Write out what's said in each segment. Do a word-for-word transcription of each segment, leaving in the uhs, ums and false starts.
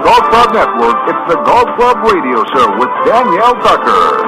Golf Club Network, it's the Golf Club Radio Show with Danielle Tucker.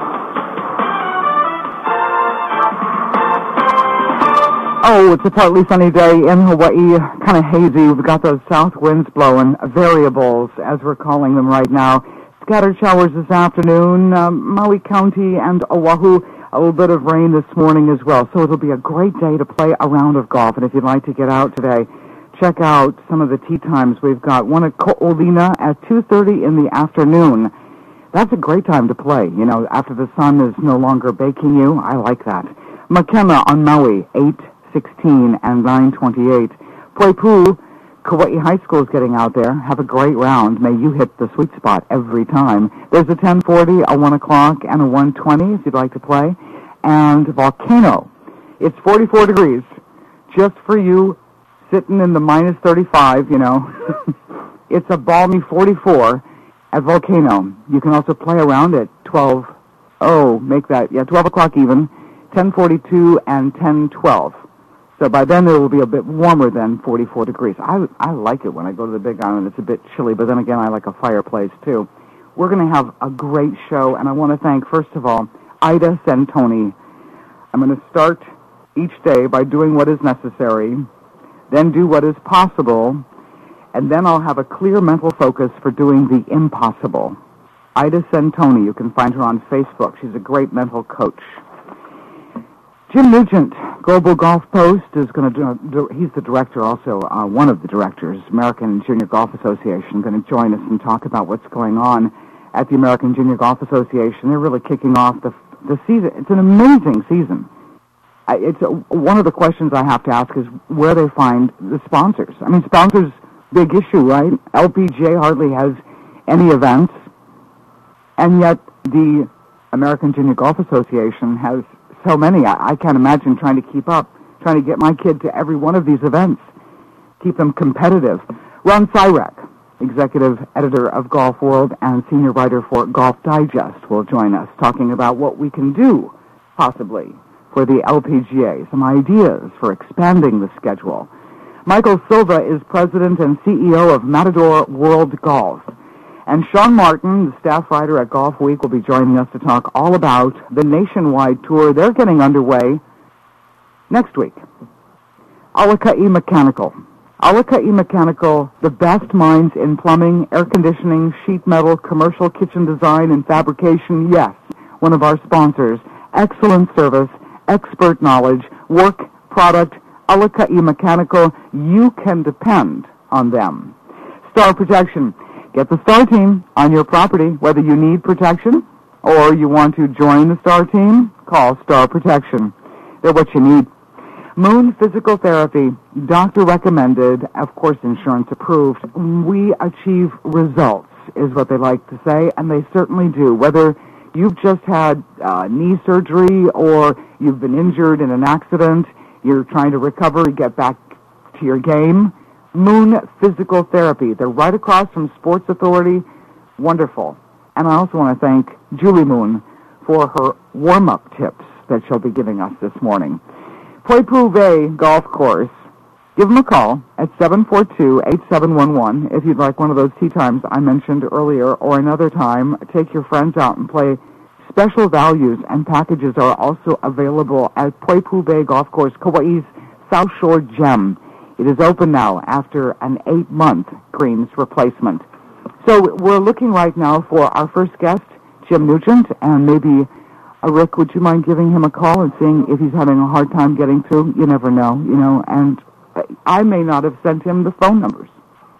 Oh, it's a partly sunny day in Hawaii, kind of hazy. We've got those south winds blowing, variables, as we're calling them right now. Scattered showers this afternoon, um, Maui County and Oahu, a little bit of rain this morning as well. So it'll be a great day to play a round of golf. And if you'd like to get out today, check out some of the tee times. We've got one at Ko'olina at two thirty in the afternoon. That's a great time to play, you know, after the sun is no longer baking you. I like that. Makena on Maui, eight sixteen and nine twenty-eight. Poipu, Kauai High School is getting out there. Have a great round. May you hit the sweet spot every time. There's a ten forty, a one o'clock, and a one twenty if you'd like to play. And Volcano. It's forty-four degrees. Just for you, sitting in the minus thirty-five, you know. It's a balmy forty-four at Volcano. You can also play around at twelve. Oh, make that, yeah, twelve o'clock even. ten forty-two and ten twelve. So by then it will be a bit warmer than forty-four degrees. I, I like it when I go to the Big Island. It's a bit chilly, but then again, I like a fireplace, too. We're going to have a great show, and I want to thank, first of all, Ida Santoni. I'm going to start each day by doing what is necessary, then do what is possible, and then I'll have a clear mental focus for doing the impossible. Ida Santoni, you can find her on Facebook. She's a great mental coach. Jim Nugent, Global Golf Post, is going to do, do, he's the director also, uh, one of the directors, American Junior Golf Association, going to join us and talk about what's going on at the American Junior Golf Association. They're really kicking off the the season. It's an amazing season. I, it's a, one of the questions I have to ask is where they find the sponsors. I mean, sponsors, big issue, right? L P G A hardly has any events, and yet the American Junior Golf Association has so many. I, I can't imagine trying to keep up, trying to get my kid to every one of these events, keep them competitive. Ron Sirek, executive editor of Golf World and senior writer for Golf Digest, will join us talking about what we can do, possibly, for the L P G A, some ideas for expanding the schedule. Michael Silva is president and C E O of Matador World Golf. And Sean Martin, the staff writer at Golf Week, will be joining us to talk all about the nationwide tour. They're getting underway next week. Alakai Mechanical. Alakai Mechanical, the best minds in plumbing, air conditioning, sheet metal, commercial kitchen design, and fabrication. Yes, one of our sponsors. Excellent service, expert knowledge, work, product. Alakai Mechanical, you can depend on them. Star Protection. Get the Star Team on your property, whether you need protection or you want to join the Star Team, call Star Protection. They're what you need. Moon Physical Therapy, doctor recommended, of course insurance approved. We achieve results, is what they like to say, and they certainly do. Whether you've just had uh, knee surgery or you've been injured in an accident, you're trying to recover and get back to your game, Moon Physical Therapy. They're right across from Sports Authority. Wonderful. And I also want to thank Julie Moon for her warm-up tips that she'll be giving us this morning. Poipu Bay Golf Course. Give them a call at seven four two, eight seven one one if you'd like one of those tee times I mentioned earlier, or another time, take your friends out and play. Special values and packages are also available at Poipu Bay Golf Course, Kauai's South Shore Gem. It is open now after an eight-month greens replacement. So we're looking right now for our first guest, Jim Nugent, and maybe, uh, Rick, would you mind giving him a call and seeing if he's having a hard time getting through? You never know, you know, and I may not have sent him the phone numbers.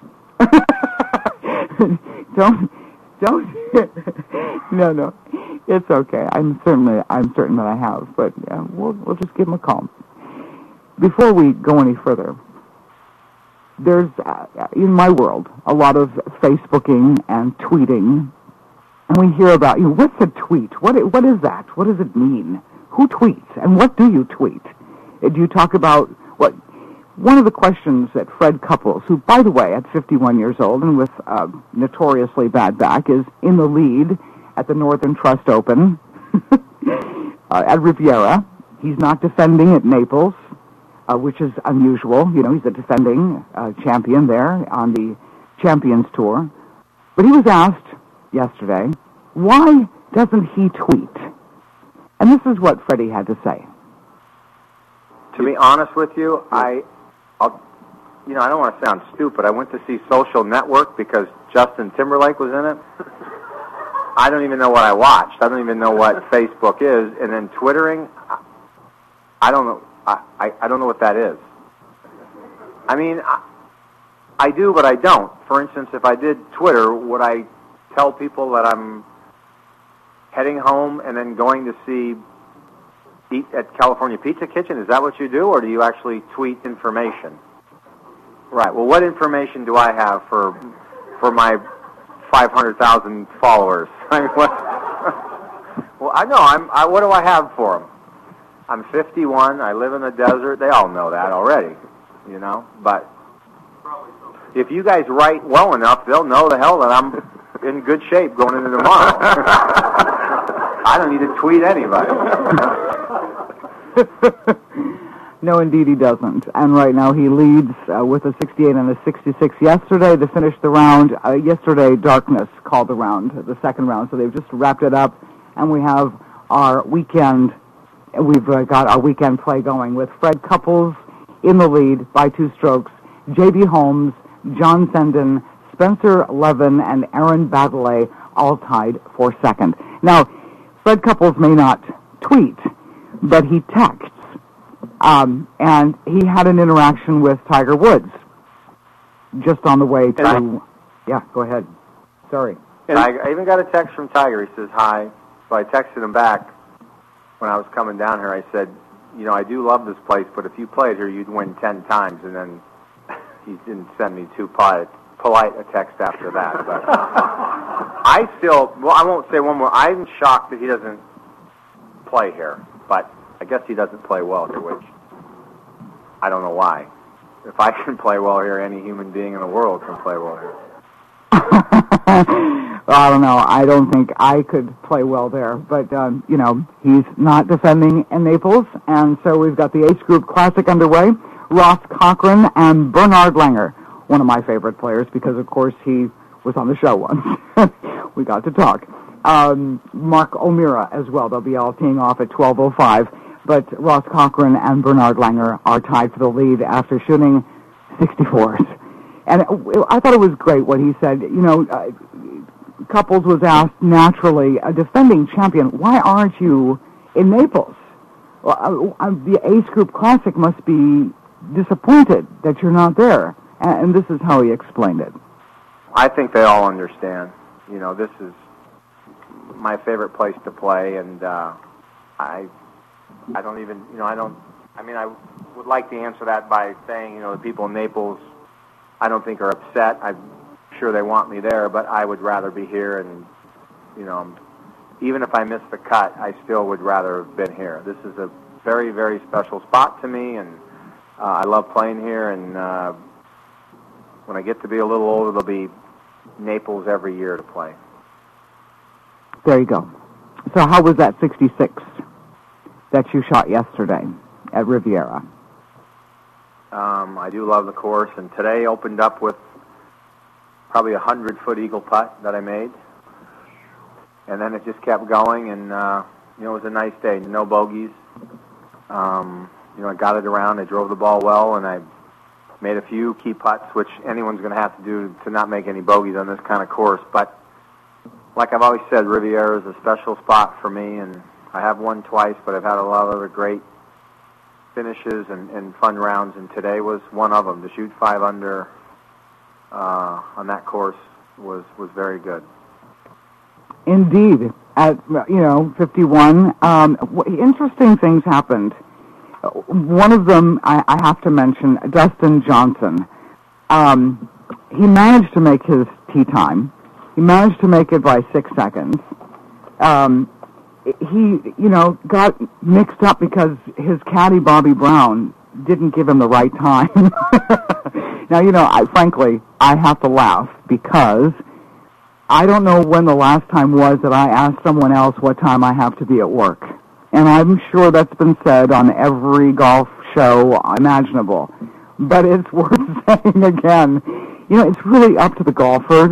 don't, don't, no, no, it's okay. I'm certainly, I'm certain that I have, but yeah, we'll, we'll just give him a call. Before we go any further, there's, uh, in my world, a lot of Facebooking and tweeting, and we hear about, you know, what's a tweet? What, what is that? What does it mean? Who tweets? And what do you tweet? Do you talk about, what, one of the questions that Fred Couples, who, by the way, at fifty-one years old and with a notoriously bad back, is in the lead at the Northern Trust Open uh, at Riviera. He's not defending at Naples. Uh, which is unusual. You know, he's a defending uh, champion there on the Champions Tour. But he was asked yesterday, why doesn't he tweet? And this is what Freddie had to say. To be honest with you, I, I'll, you know, I don't want to sound stupid. I went to see Social Network because Justin Timberlake was in it. I don't even know what I watched. I don't even know what Facebook is. And then Twittering, I don't know. I, I, I don't know what that is. I mean, I, I do, but I don't. For instance, if I did Twitter, would I tell people that I'm heading home and then going to see eat at California Pizza Kitchen? Is that what you do, or do you actually tweet information? Right. Well, what information do I have for for my five hundred thousand followers? I mean, what? Well, I know. I'm. I, what do I have for them? I'm fifty-one. I live in the desert. They all know that already, you know. But if you guys write well enough, they'll know the hell that I'm in good shape going into tomorrow. I don't need to tweet anybody. No, indeed he doesn't. And right now he leads uh, with a sixty-eight and a sixty-six yesterday to finish the round. Uh, yesterday, Darkness called the round, the second round, so they've just wrapped it up. And we have our weekend, we've uh, got our weekend play going with Fred Couples in the lead by two strokes, J B. Holmes, John Senden, Spencer Levin, and Aaron Baddeley all tied for second. Now, Fred Couples may not tweet, but he texts. Um, and he had an interaction with Tiger Woods just on the way to... I, yeah, go ahead. Sorry. Tiger, I even got a text from Tiger. He says, hi. So I texted him back when I was coming down here. I said, you know, I do love this place, but if you played here, you'd win ten times. And then he didn't send me too polite, polite a text after that. But I still... Well, I won't say one more. I'm shocked that he doesn't play here, but... I guess he doesn't play well here, which I don't know why. If I can play well here, any human being in the world can play well here. Well, I don't know. I don't think I could play well there. But, um, you know, he's not defending in Naples. And so we've got the Ace Group Classic underway. Ross Cochran and Bernard Langer, one of my favorite players because, of course, he was on the show once. We got to talk. Um, Mark O'Meara as well. They'll be all teeing off at twelve oh five. But Ross Cochran and Bernard Langer are tied for the lead after shooting sixty-fours. And I thought it was great what he said. You know, uh, Couples was asked naturally, a defending champion, why aren't you in Naples? Well, uh, uh, the Ace Group Classic must be disappointed that you're not there. And, and this is how he explained it. I think they all understand. You know, this is my favorite place to play, and uh, I... I don't even, you know, I don't, I mean, I would like to answer that by saying, you know, the people in Naples, I don't think are upset. I'm sure they want me there, but I would rather be here, and, you know, even if I miss the cut, I still would rather have been here. This is a very, very special spot to me, and uh, I love playing here, and uh, when I get to be a little older, there'll be Naples every year to play. There you go. So how was that sixty-six? That you shot yesterday at Riviera? Um, I do love the course, and today opened up with probably a hundred-foot eagle putt that I made, and then it just kept going, and uh, you know, it was a nice day. No bogeys. Um, you know, I got it around. I drove the ball well, and I made a few key putts, which anyone's going to have to do to not make any bogeys on this kind of course. But like I've always said, Riviera is a special spot for me, and I have won twice, but I've had a lot of other great finishes and, and fun rounds, and today was one of them. To shoot five under uh, on that course was, was very good. Indeed. At, you know, fifty-one, um, interesting things happened. One of them, I, I have to mention, Dustin Johnson. Um, he managed to make his tee time. He managed to make it by six seconds. Um... He, you know, got mixed up because his caddy, Bobby Brown, didn't give him the right time. Now, you know, I, frankly, I have to laugh because I don't know when the last time was that I asked someone else what time I have to be at work. And I'm sure that's been said on every golf show imaginable. But it's worth saying again. You know, it's really up to the golfer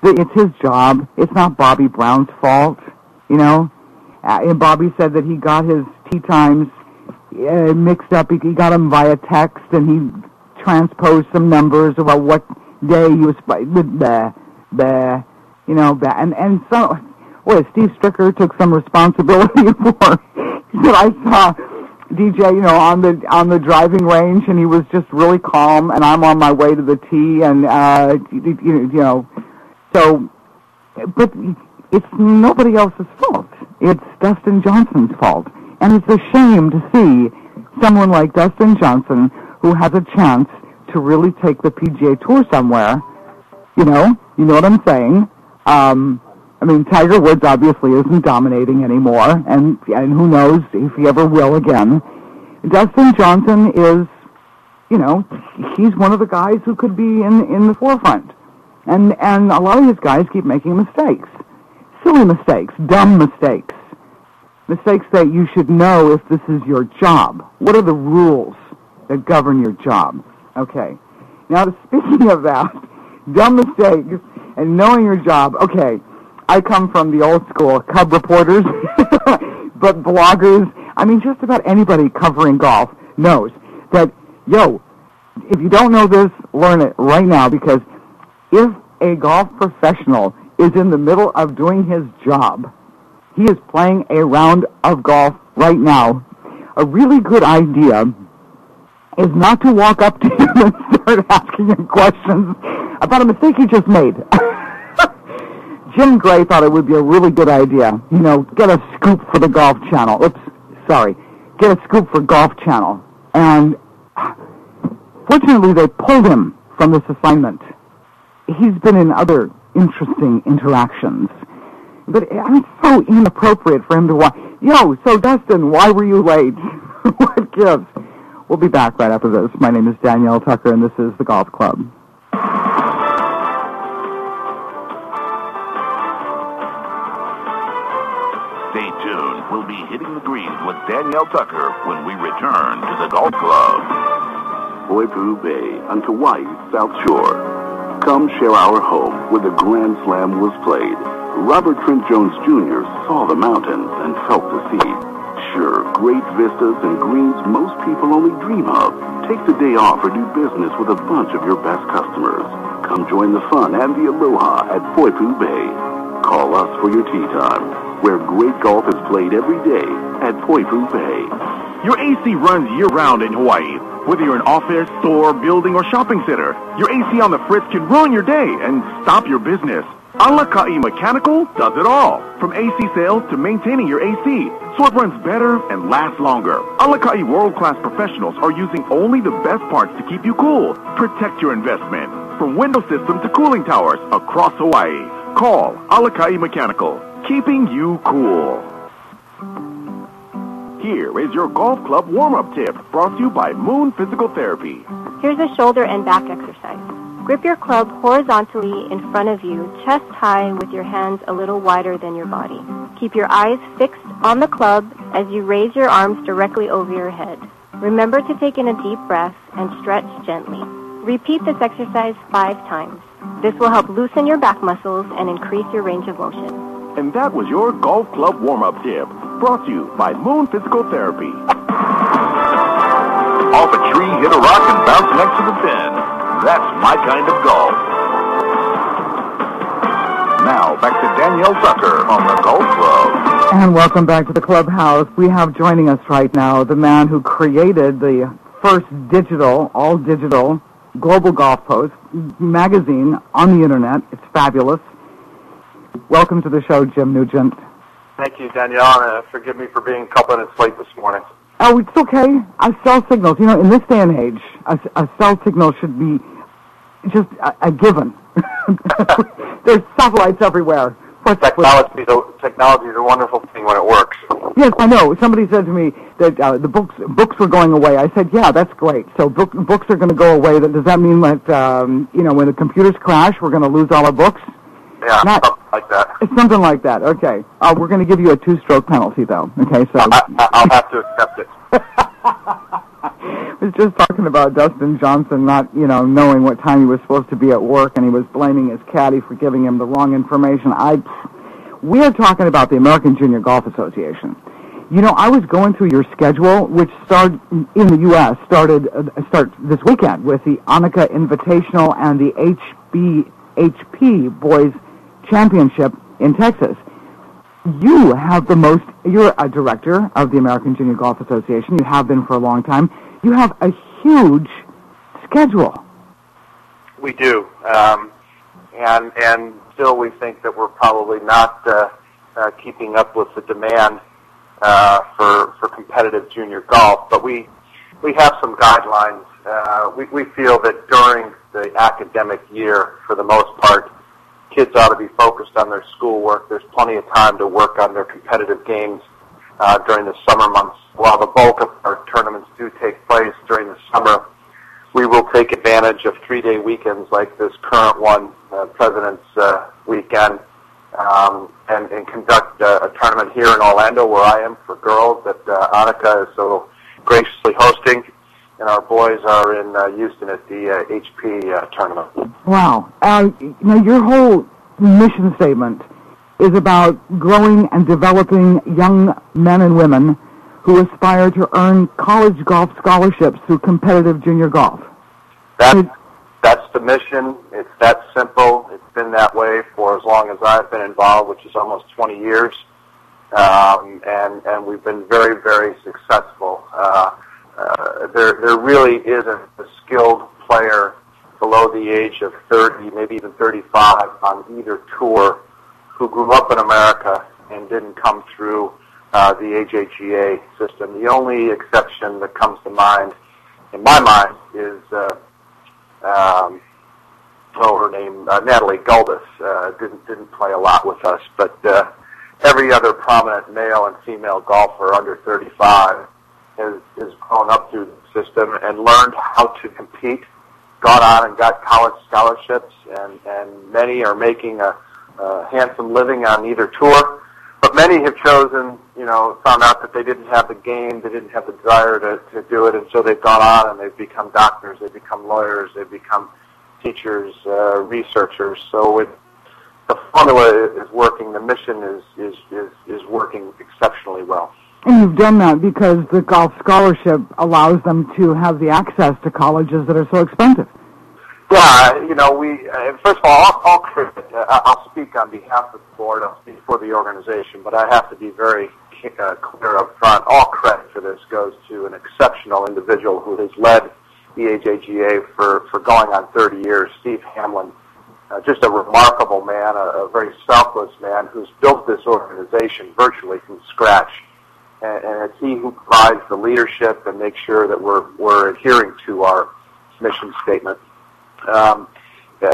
it's his job. It's not Bobby Brown's fault, you know. Uh, and Bobby said that he got his tee times uh, mixed up. He, he got them via text, and he transposed some numbers about what day he was. Bleh, bleh, you know, bleh. and and so, boy, Steve Stricker took some responsibility for. That I saw D J, you know, on the on the driving range, and he was just really calm. And I'm on my way to the tee, and uh, you, you know, so, but it's nobody else's fault. It's Dustin Johnson's fault, and it's a shame to see someone like Dustin Johnson, who has a chance to really take the P G A Tour somewhere. You know, you know what I'm saying. Um, I mean, Tiger Woods obviously isn't dominating anymore, and and who knows if he ever will again. Dustin Johnson is, you know, he's one of the guys who could be in, in the forefront. And and a lot of these guys keep making mistakes. Silly mistakes, dumb mistakes. Mistakes that you should know if this is your job. What are the rules that govern your job? Okay. Now, speaking of that, dumb mistakes and knowing your job, okay, I come from the old school, Cub reporters, but bloggers, I mean, just about anybody covering golf knows that, yo, if you don't know this, learn it right now, because if a golf professional is in the middle of doing his job, he is playing a round of golf right now, a really good idea is not to walk up to him and start asking him questions about a mistake he just made. Jim Gray thought it would be a really good idea. You know, get a scoop for the Golf Channel. Oops, sorry. Get a scoop for Golf Channel. And fortunately, they pulled him from this assignment. He's been in other interesting interactions. But I mean, it's so inappropriate for him to walk. Yo, so Dustin, why were you late? What gives? We'll be back right after this. My name is Danielle Tucker, and this is The Golf Club. Stay tuned. We'll be hitting the greens with Danielle Tucker when we return to the Golf Club. Poipu Bay on Kauai's South Shore. Come share our home where the Grand Slam was played. Robert Trent Jones Junior saw the mountains and felt the sea. Sure, great vistas and greens most people only dream of. Take the day off or do business with a bunch of your best customers. Come join the fun and the aloha at Poipu Bay. Call us for your tee time, where great golf is played every day at Poipu Bay. Your A C runs year-round in Hawaii. Whether you're an office, store, building, or shopping center, your A C on the fritz can ruin your day and stop your business. Alakai Mechanical does it all. From A C sales to maintaining your A C, so it runs better and lasts longer. Alakai world-class professionals are using only the best parts to keep you cool. Protect your investment. From window system to cooling towers across Hawaii. Call Alakai Mechanical, keeping you cool. Here is your golf club warm-up tip, brought to you by Moon Physical Therapy. Here's a shoulder and back exercise. Grip your club horizontally in front of you, chest high with your hands a little wider than your body. Keep your eyes fixed on the club as you raise your arms directly over your head. Remember to take in a deep breath and stretch gently. Repeat this exercise five times. This will help loosen your back muscles and increase your range of motion. And that was your golf club warm-up tip, brought to you by Moon Physical Therapy. Off a tree, hit a rock, and bounce next to the pin. That's my kind of golf. Now, back to Danielle Tucker on the Golf Club. And welcome back to the clubhouse. We have joining us right now the man who created the first digital, all digital, Global Golf Post magazine on the internet. It's fabulous. Welcome to the show, Jim Nugent. Thank you, Danielle, and uh, forgive me for being a couple minutes late this morning. Oh, it's okay. A cell signals, you know, in this day and age, a, a cell signal should be just a, a given. There's satellites everywhere. Technology is, a, technology is a wonderful thing when it works. Yes, I know. Somebody said to me that uh, the books books were going away. I said, yeah, that's great. So book, books are going to go away. Does that mean that, um, you know, when the computers crash, we're going to lose all our books? Yeah, Not, something like that. It's something like that. Okay. Uh, we're going to give you a two-stroke penalty, though. Okay, so I, I, I'll have to accept it. was just talking about Dustin Johnson not, you know, knowing what time he was supposed to be at work, and he was blaming his caddy for giving him the wrong information. I, we are talking about the American Junior Golf Association. You know, I was going through your schedule, which started in the U S started uh, start this weekend with the Annika Invitational and the H B H P Boys Championship in Texas. You have the most, you're a director of the American Junior Golf Association. You have been for a long time. You have a huge schedule. We do. Um, and and still we think that we're probably not uh, uh, keeping up with the demand uh, for for competitive junior golf. But we we have some guidelines. Uh, we, we feel that during the academic year, for the most part, kids ought to be focused on their schoolwork. There's plenty of time to work on their competitive games uh, during the summer months. While the bulk of our tournaments do take place during the summer, we will take advantage of three-day weekends like this current one, uh, President's uh, Weekend, um, and, and conduct uh, a tournament here in Orlando where I am for girls that uh, Annika is so graciously hosting. And our boys are in uh, Houston at the uh, H P uh, tournament. Wow. Uh, you know, your whole mission statement is about growing and developing young men and women who aspire to earn college golf scholarships through competitive junior golf. That's, that's the mission. It's that simple. It's been that way for as long as I've been involved, which is almost twenty years. Um, and, and we've been very, very successful. Uh, Uh, there, there really isn't a skilled player below the age of thirty, maybe even thirty-five, on either tour who grew up in America and didn't come through uh, the A J G A system. The only exception that comes to mind, in my mind, is uh, um, oh, her name, uh, Natalie Guldis. Uh, didn't didn't play a lot with us, but uh, every other prominent male and female golfer under thirty-five has, has grown up through the system and learned how to compete, gone on and got college scholarships, and, and many are making a, a handsome living on either tour. But many have chosen, you know, found out that they didn't have the game, they didn't have the desire to, to do it, and so they've gone on and they've become doctors, they've become lawyers, they've become teachers, uh, researchers. So it, the formula is working, the mission is, is, is, is working exceptionally well. And you've done that because the golf scholarship allows them to have the access to colleges that are so expensive. Yeah, you know, we, uh, first of all, I'll, I'll, credit, uh, I'll speak on behalf of the board, I'll speak for the organization, but I have to be very uh, clear up front. All credit for this goes to an exceptional individual who has led the A J G A for, for going on thirty years, Steve Hamlin. Uh, just a remarkable man, a, a very selfless man who's built this organization virtually from scratch. And, and it's he who provides the leadership and makes sure that we're, we're adhering to our mission statement. Um, uh,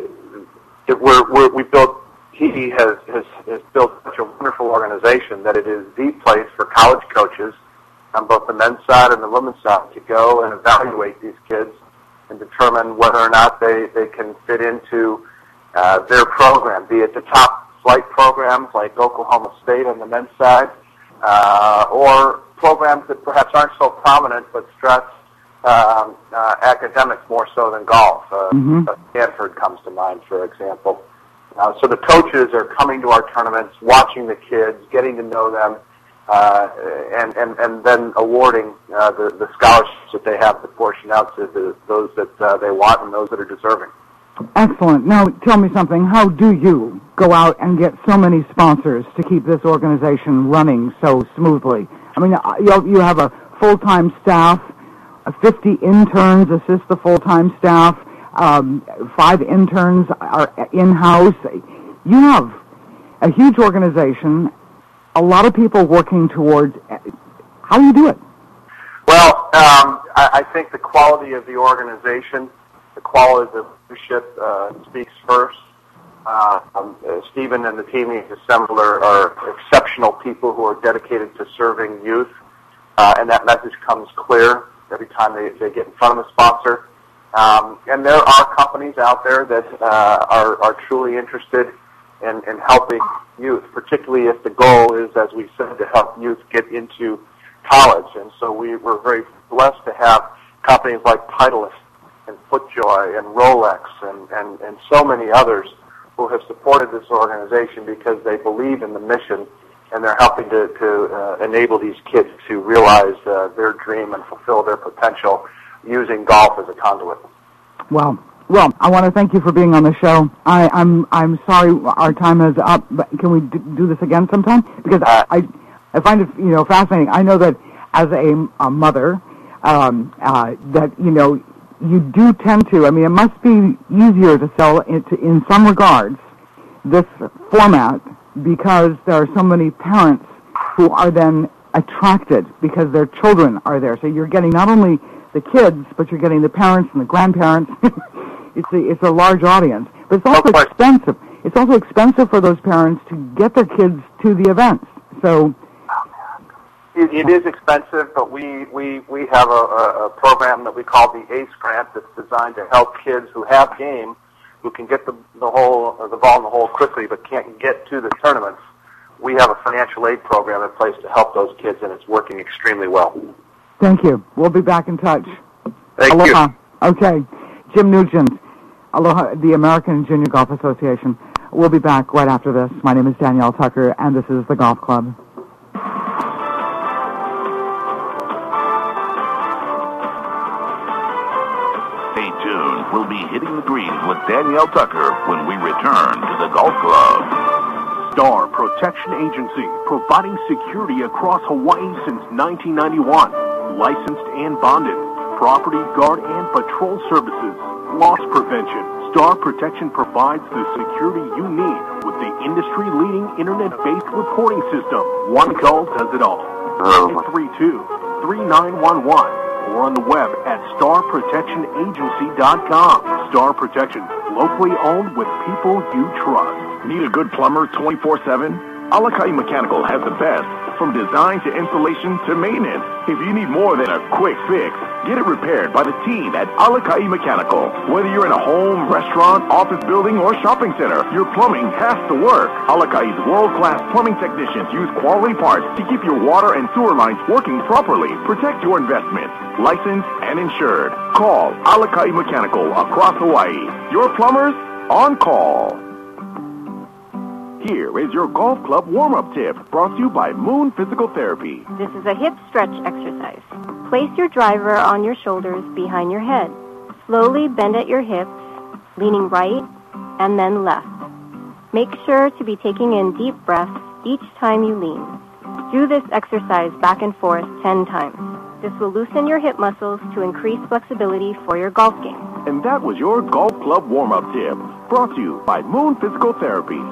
it, we're, we're, we built, he has, has, has built such a wonderful organization that it is the place for college coaches on both the men's side and the women's side to go and evaluate these kids and determine whether or not they, they can fit into uh, their program, be it the top flight programs like Oklahoma State on the men's side, uh, or programs that perhaps aren't so prominent but stress um, uh, academics more so than golf. Uh, mm-hmm. Stanford comes to mind, for example. Uh, so the coaches are coming to our tournaments, watching the kids, getting to know them, uh, and, and, and then awarding uh, the, the scholarships that they have to portion out to the, those that uh, they want and those that are deserving. Excellent. Now, tell me something. How do you go out and get so many sponsors to keep this organization running so smoothly? I mean, you you have a full-time staff, fifty interns assist the full-time staff, um, five interns are in-house. You have a huge organization, a lot of people working towards. How do you do it? Well, um, I, I think the quality of the organization, the quality of the leadership uh, speaks first. Uh, um, uh, Stephen and the team he's assembled are, are exceptional people who are dedicated to serving youth, uh, and that message comes clear every time they, they get in front of a sponsor. Um, and there are companies out there that uh, are, are truly interested in, in helping youth, particularly if the goal is, as we said, to help youth get into college. And so we were very blessed to have companies like Titleist and FootJoy and Rolex and, and, and so many others who have supported this organization because they believe in the mission, and they're helping to, to uh, enable these kids to realize uh, their dream and fulfill their potential using golf as a conduit. Well, well, I want to thank you for being on the show. I, I'm I'm sorry our time is up, but can we d- do this again sometime? Because Uh, I I find it you know fascinating. I know that as a, a mother, um, uh, that you know you do tend to. I mean, it must be easier to sell it in some regards this format because there are so many parents who are then attracted because their children are there. So you're getting not only the kids, but you're getting the parents and the grandparents. it's a it's a large audience, but it's also expensive. It's also expensive for those parents to get their kids to the events. So it, it is expensive, but we we we have a, a, a program that we call the ACE grant that's designed to help kids who have game, who can get the the hole the ball in the hole quickly, but can't get to the tournaments. We have a financial aid program in place to help those kids, and it's working extremely well. Thank you. We'll be back in touch. Thank Aloha. you. Okay. Jim Nugent, Aloha, the American Junior Golf Association. We'll be back right after this. My name is Danielle Tucker, and this is the Golf Club. Stay tuned. We'll be hitting the greens with Danielle Tucker when we return to the Golf Club. Star Protection Agency, providing security across Hawaii since nineteen ninety-one. Licensed and bonded. Property guard and patrol services. Loss prevention. Star Protection provides the security you need with the industry-leading internet-based reporting system. One call does it all. eight three two, three nine one one or on the web at star protection agency dot com. Star Protection, locally owned with people you trust. Need a good plumber twenty-four seven? Alakai Mechanical has the best, from design to installation to maintenance. If you need more than a quick fix, get it repaired by the team at Alakai Mechanical. Whether you're in a home, restaurant, office building, or shopping center, your plumbing has to work. Alakai's world-class plumbing technicians use quality parts to keep your water and sewer lines working properly. Protect your investment. Licensed and insured. Call Alakai Mechanical across Hawaii. Your plumbers on call. Here is your golf club warm-up tip, brought to you by Moon Physical Therapy. This is a hip stretch exercise. Place your driver on your shoulders behind your head. Slowly bend at your hips, leaning right and then left. Make sure to be taking in deep breaths each time you lean. Do this exercise back and forth ten times. This will loosen your hip muscles to increase flexibility for your golf game. And that was your golf club warm-up tip, brought to you by Moon Physical Therapy.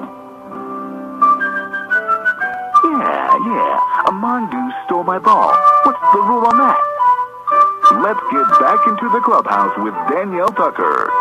Yeah, yeah. A mongoose stole my ball. What's the rule on that? Let's get back into the clubhouse with Danielle Tucker.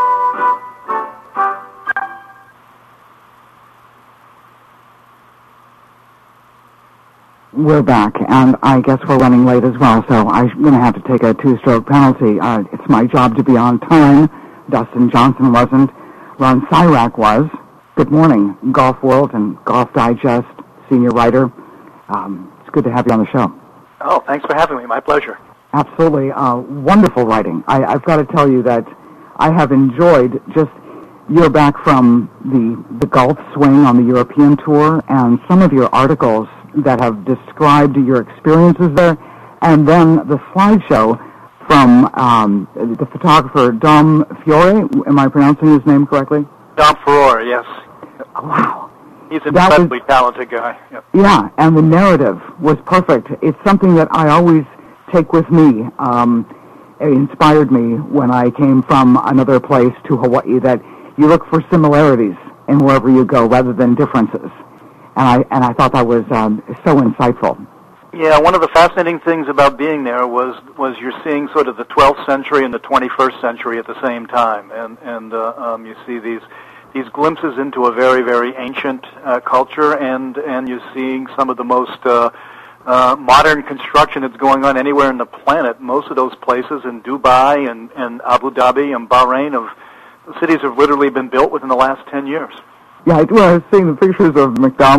We're back, and I guess we're running late as well, so I'm going to have to take a two-stroke penalty. Uh, it's my job to be on time. Dustin Johnson wasn't. Ron Cyrack was. Good morning, Golf World and Golf Digest senior writer. Um, it's good to have you on the show. Oh, thanks for having me. My pleasure. Absolutely. Uh, wonderful writing. I, I've got to tell you that I have enjoyed just, you're back from the, the golf swing on the European tour, and some of your articles that have described your experiences there, and then the slideshow from um, the photographer Dom Fiore. Am I pronouncing his name correctly? Dom Fiore, yes. Wow. He's an incredibly talented guy. Yep. Yeah, and the narrative was perfect. It's something that I always take with me. Um, it inspired me when I came from another place to Hawaii, that you look for similarities in wherever you go rather than differences. And I and I thought that was um, so insightful. Yeah, one of the fascinating things about being there was was you're seeing sort of the twelfth century and the twenty-first century at the same time, and and uh, um, you see these these glimpses into a very very ancient uh, culture, and and you're seeing some of the most uh, uh, modern construction that's going on anywhere in the planet. Most of those places in Dubai and and Abu Dhabi and Bahrain, of cities have literally been built within the last ten years. Yeah, I, well, I was seeing the pictures of McDonald's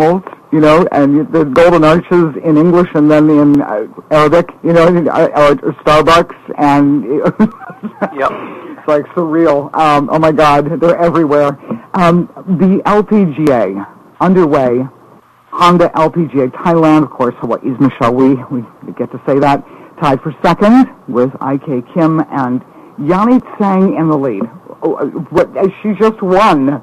you know, and the Golden Arches in English and then in uh, Arabic, you know, or, or Starbucks, and yep. It's like surreal. Um, oh my God, they're everywhere. Um, the L P G A underway. Honda L P G A Thailand, of course, Hawaii's Michelle Wie. We get to say that. Tied for second with I K Kim and Yani Tseng in the lead. Oh, uh, what? Uh, she just won.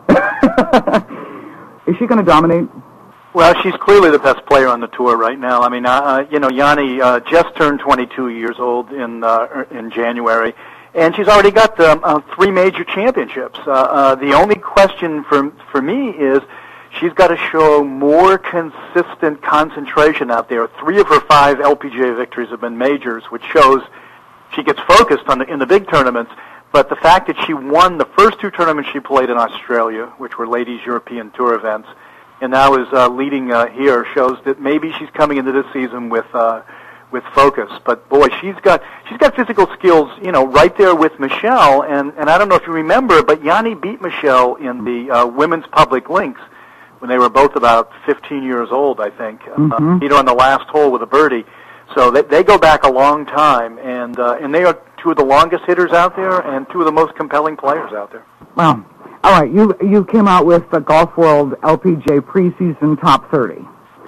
Is she going to dominate? Well, she's clearly the best player on the tour right now. I mean, uh, you know, Yani uh, just turned twenty-two years old in uh, in January, and she's already got um, uh, three major championships. Uh, uh, the only question for for me is she's got to show more consistent concentration out there. Three of her five L P G A victories have been majors, which shows she gets focused on the, in the big tournaments. But the fact that she won the first two tournaments she played in Australia, which were ladies' European Tour events, and now is uh, leading uh, here, shows that maybe she's coming into this season with uh, with focus. But boy, she's got she's got physical skills, you know, right there with Michelle. And and I don't know if you remember, but Yani beat Michelle in the uh, women's public links when they were both about fifteen years old, I think. Mm-hmm. Uh, beat her on the last hole with a birdie. So they, they go back a long time, and uh, and they are two of the longest hitters out there and two of the most compelling players out there. Wow. All right, you you came out with the Golf World L P G A preseason top thirty.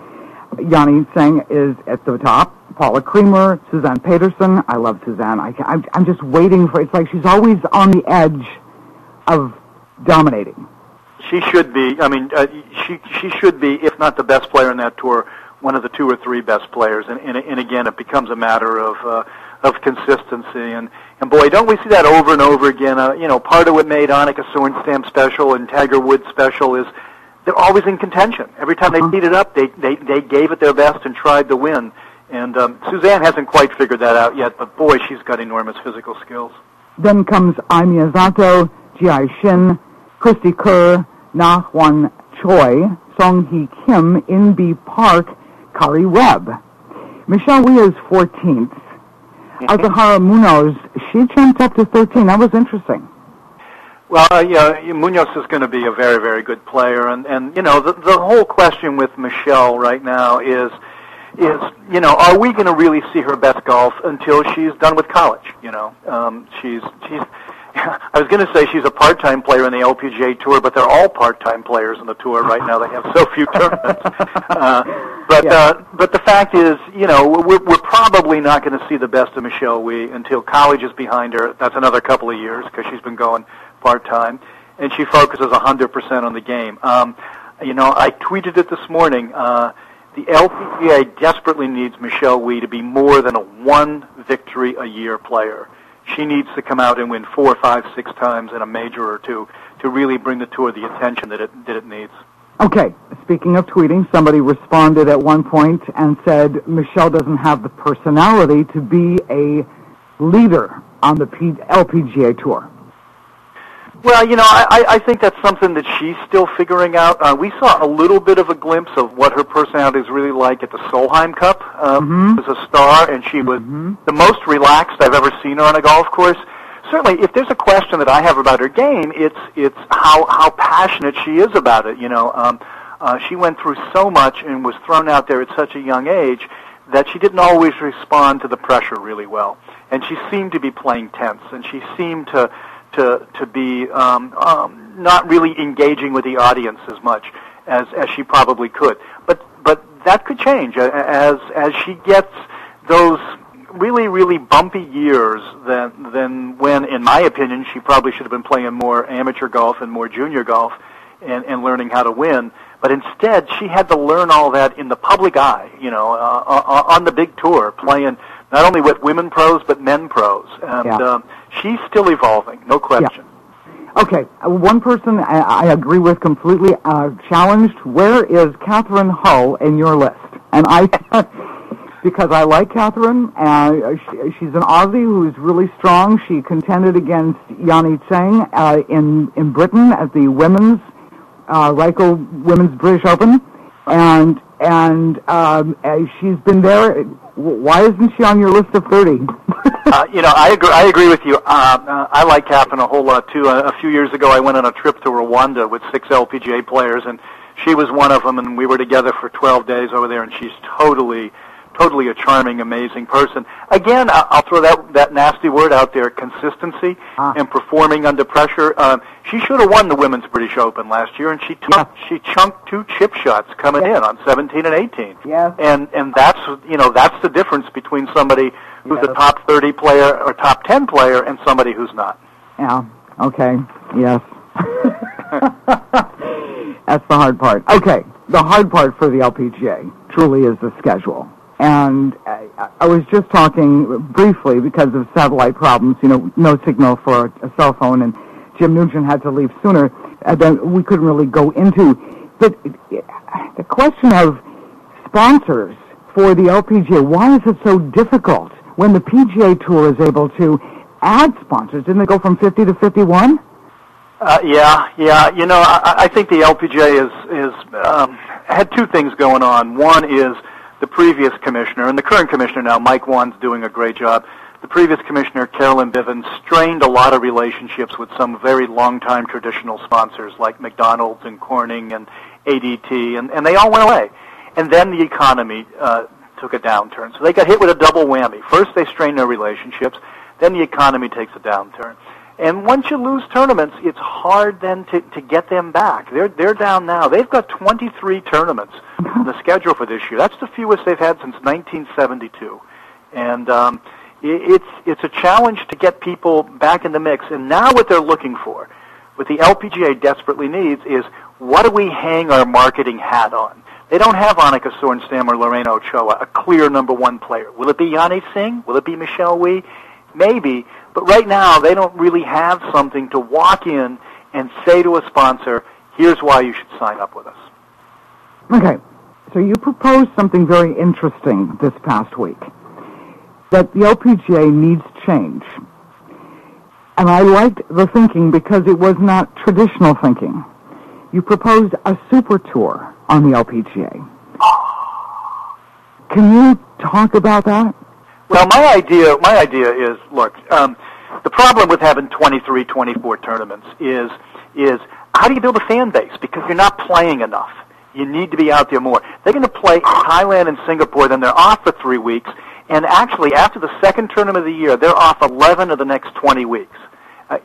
Yani Tseng is at the top. Paula Creamer, Suzanne Peterson. I love Suzanne. I, I'm, I'm just waiting for, it's like she's always on the edge of dominating. She should be. I mean, uh, she she should be, if not the best player in that tour, one of the two or three best players. And, and, and again, it becomes a matter of uh, of consistency. And, and boy, don't we see that over and over again? Uh, you know, part of what made Annika Sorenstam special and Tiger Woods special is they're always in contention. Every time they beat it up, they, they, they gave it their best and tried to win. And um, Suzanne hasn't quite figured that out yet, but boy, she's got enormous physical skills. Then comes Ai Miyazato, Ji Shin, Christy Kerr, Na Hwan Choi, Song Hee Kim, In B Park, Kari Webb. Michelle Wie is fourteenth. Azahara Munoz, she jumped up to thirteen. That was interesting. Well, uh, yeah, Munoz is going to be a very, very good player. And, and you know, the, the whole question with Michelle right now is, is you know, are we going to really see her best golf until she's done with college? You know, um, she's she's. I was going to say she's a part-time player in the L P G A Tour, but they're all part-time players in the Tour right now. They have so few tournaments. uh, but yeah. uh, but the fact is, you know, we're, we're probably not going to see the best of Michelle Wie until college is behind her. That's another couple of years because she's been going part-time, and she focuses one hundred percent on the game. Um, you know, I tweeted it this morning. Uh, the L P G A desperately needs Michelle Wie to be more than a one-victory-a-year player. She needs to come out and win four, five, six times in a major or two to really bring the tour the attention that it that it needs. Okay, speaking of tweeting, somebody responded at one point and said Michelle doesn't have the personality to be a leader on the P- L P G A Tour. Well, you know, I, I think that's something that she's still figuring out. Uh, we saw a little bit of a glimpse of what her personality is really like at the Solheim Cup. Uh, mm-hmm. As a star, and she was mm-hmm. the most relaxed I've ever seen her on a golf course. Certainly, if there's a question that I have about her game, it's it's how how passionate she is about it. You know, um, uh, she went through so much and was thrown out there at such a young age that she didn't always respond to the pressure really well, and she seemed to be playing tense, and she seemed to. to to be um, um, not really engaging with the audience as much as as she probably could. But but that could change as as she gets those really really bumpy years. Then then when, in my opinion, she probably should have been playing more amateur golf and more junior golf and, and learning how to win. But instead, she had to learn all that in the public eye, you know, uh, on the big tour, playing not only with women pros but men pros. And yeah. um, she's still evolving, no question. Yeah. Okay, uh, one person I, I agree with completely uh, challenged. Where is Catherine Hull in your list? And I, because I like Catherine, uh, she, she's an Aussie who's really strong. She contended against Yani Tseng uh, in in Britain at the women's uh, Ryco Women's British Open, and and um, uh, she's been there. Why isn't she on your list of thirty? uh, you know, I agree. I agree with you. Uh, uh, I like Catherine a whole lot too. Uh, a few years ago, I went on a trip to Rwanda with six L P G A players, and she was one of them, and we were together for twelve days over there, and she's totally, totally a charming, amazing person. Again, I'll throw that that nasty word out there, consistency ah. and performing under pressure. Um, she should have won the Women's British Open last year, and she took, yeah. she chunked two chip shots coming yes. in on seventeen and eighteen. Yes. And and that's you know that's the difference between somebody who's yes. a top thirty player or top ten player and somebody who's not. Yeah. Okay. Yes. That's the hard part. Okay. The hard part for the L P G A truly is the schedule. And I, I was just talking briefly because of satellite problems, you know, no signal for a cell phone, and Jim Nugent had to leave sooner than we couldn't really go into. But the question of sponsors for the L P G A, why is it so difficult when the P G A Tour is able to add sponsors? Didn't they go from fifty to fifty-one? Uh, yeah, yeah. You know, I, I think the L P G A is, is um, had two things going on. One is the previous commissioner, and the current commissioner now, Mike Wan's doing a great job. The previous commissioner, Carolyn Bivens, strained a lot of relationships with some very long-time traditional sponsors like McDonald's and Corning and A D T, and, and they all went away. And then the economy uh, took a downturn. So they got hit with a double whammy. First, they strained their relationships. Then the economy takes a downturn. And once you lose tournaments, it's hard then to, to get them back. They're they're down now. They've got twenty-three tournaments on the schedule for this year. That's the fewest they've had since nineteen seventy-two. And um, it, it's it's a challenge to get people back in the mix. And now what they're looking for, what the L P G A desperately needs, is what do we hang our marketing hat on? They don't have Annika Sorenstam or Lorena Ochoa, a clear number one player. Will it be Yanni Singh? Will it be Michelle Wie? Maybe. But right now, they don't really have something to walk in and say to a sponsor, here's why you should sign up with us. Okay. So you proposed something very interesting this past week, that the L P G A needs change. And I liked the thinking because it was not traditional thinking. You proposed a super tour on the L P G A. Can you talk about that? Well, my idea, my idea is, look, um, the problem with having twenty-three, twenty-four tournaments is, is how do you build a fan base? Because you're not playing enough. You need to be out there more. They're going to play Thailand and Singapore, then they're off for three weeks, and actually, after the second tournament of the year, they're off eleven of the next twenty weeks. Uh,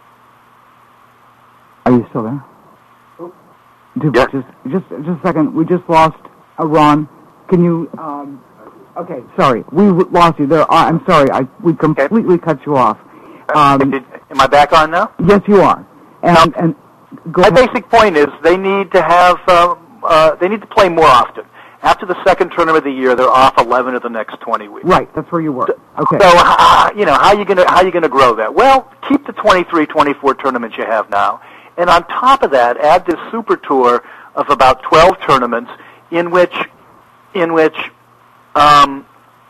Are you still there? Dude, yes. Just, just, just a second. We just lost uh, Ron. Can you? Um, okay, sorry, we lost you there. Uh, I'm sorry. I we completely okay. cut you off. Um, Did, am I back on now? Yes, you are. And, and go my ahead. basic point is they need to have uh, uh, they need to play more often. After the second tournament of the year, they're off eleven of the next twenty weeks. Right, that's where you were. Okay. So, uh, you know, how are you going to how are you going to grow that? Well, keep the twenty-three, twenty-four tournaments you have now, and on top of that, add this super tour of about twelve tournaments in which in which um,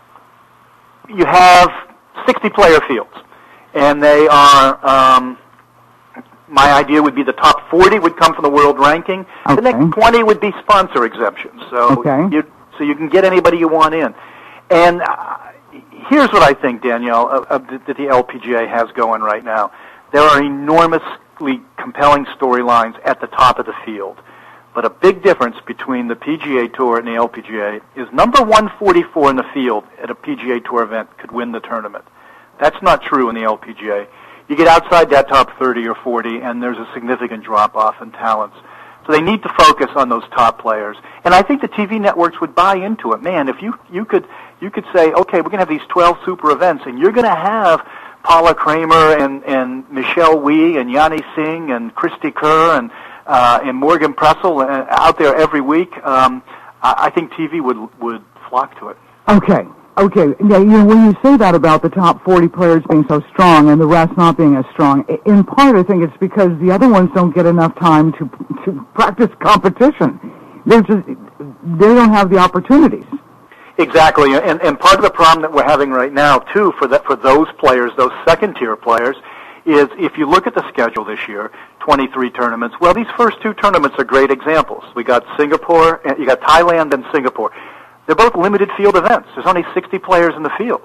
you have sixty player fields, and they are. Um, my idea would be the top forty would come from the world ranking. Okay. The next twenty would be sponsor exemptions. So okay. you so you can get anybody you want in. And uh, here's what I think, Danielle, uh, uh, that the L P G A has going right now. There are enormously compelling storylines at the top of the field. But a big difference between the P G A Tour and the L P G A is number one forty-four in the field at a P G A Tour event could win the tournament. That's not true in the L P G A. You get outside that top thirty or forty, and there's a significant drop-off in talents. So they need to focus on those top players. And I think the T V networks would buy into it. Man, if you, you could you could say, okay, we're going to have these twelve super events, and you're going to have Paula Kramer and, and Michelle Wie and Yanni Singh and Christy Kerr and uh, and Morgan Pressel uh, out there every week, um, I, I think T V would would flock to it. Okay. Okay, yeah, you know, when you say that about the top forty players being so strong and the rest not being as strong, in part I think it's because the other ones don't get enough time to to practice competition. They're just, they don't have the opportunities. Exactly, and and part of the problem that we're having right now, too, for that for those players, those second-tier players, is if you look at the schedule this year, twenty-three tournaments, well, these first two tournaments are great examples. We got Singapore, you got Thailand and Singapore. They're both limited field events. There's only sixty players in the field.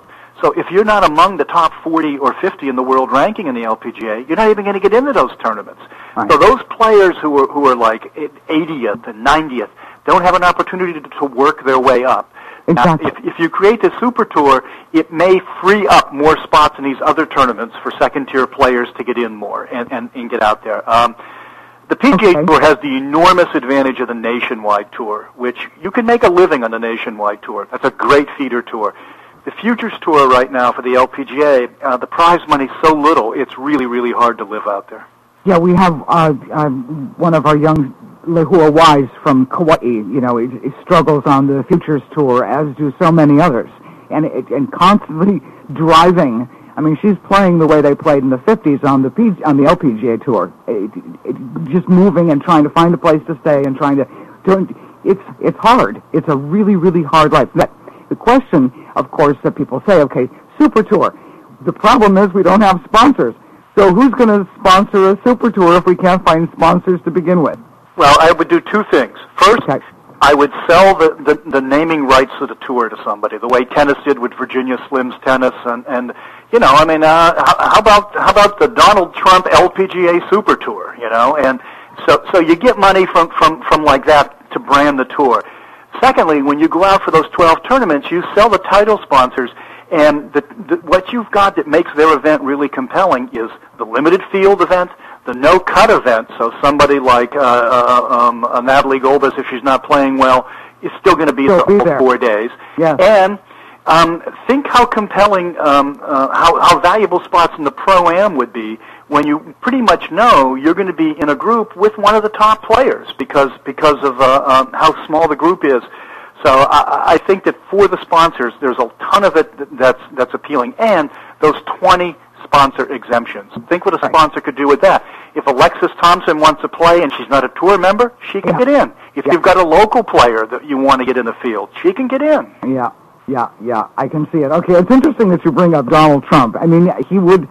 So if you're not among the top forty or fifty in the world ranking in the L P G A, you're not even going to get into those tournaments. Right. So those players who are who are like eightieth and ninetieth don't have an opportunity to, to work their way up. Exactly. Now, if, if you create the Super Tour, it may free up more spots in these other tournaments for second-tier players to get in more and, and, and get out there. Um, the P G A okay. Tour has the enormous advantage of the Nationwide Tour, which you can make a living on the Nationwide Tour. That's a great feeder tour. The Futures Tour right now for the L P G A, uh, the prize money's so little, it's really, really hard to live out there. Yeah, we have uh, uh, one of our young Lehua wives from Kauai, you know, it, it struggles on the Futures Tour, as do so many others, and it, and constantly driving. I mean, she's playing the way they played in the fifties on the P, on the L P G A Tour, it, it, just moving and trying to find a place to stay and trying to, to it's it's hard. It's a really, really hard life. That, the question, of course, that people say, okay, Super Tour. The problem is we don't have sponsors. So who's going to sponsor a Super Tour if we can't find sponsors to begin with? Well, I would do two things. First, okay. I would sell the, the, the naming rights of the tour to somebody, the way tennis did with Virginia Slims Tennis, and, and you know, I mean, uh, how, how about how about the Donald Trump L P G A Super Tour, you know? And so so you get money from, from, from like that to brand the tour. Secondly, when you go out for those twelve tournaments, you sell the title sponsors, and the, the, what you've got that makes their event really compelling is the limited field event, the no-cut event, so somebody like uh, uh, um, uh, Natalie Golbis, if she's not playing well, is still going to be at the four days. Yeah. And um, think how compelling, um, uh, how, how valuable spots in the Pro-Am would be when you pretty much know you're going to be in a group with one of the top players because because of uh, um, how small the group is. So I, I think that for the sponsors, there's a ton of it that's that's appealing, and those twenty sponsor exemptions. Think what a sponsor could do with that. If Alexis Thompson wants to play and she's not a tour member, she can yeah. get in. If yeah. you've got a local player that you want to get in the field, she can get in. Yeah, yeah, yeah, I can see it. Okay, it's interesting that you bring up Donald Trump. I mean, he would,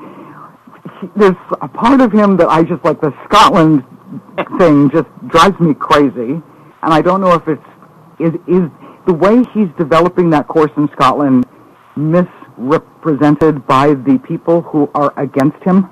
he, there's a part of him that I just like, the Scotland thing just drives me crazy, and I don't know if it's, is, is the way he's developing that course in Scotland misrepresented by the people who are against him?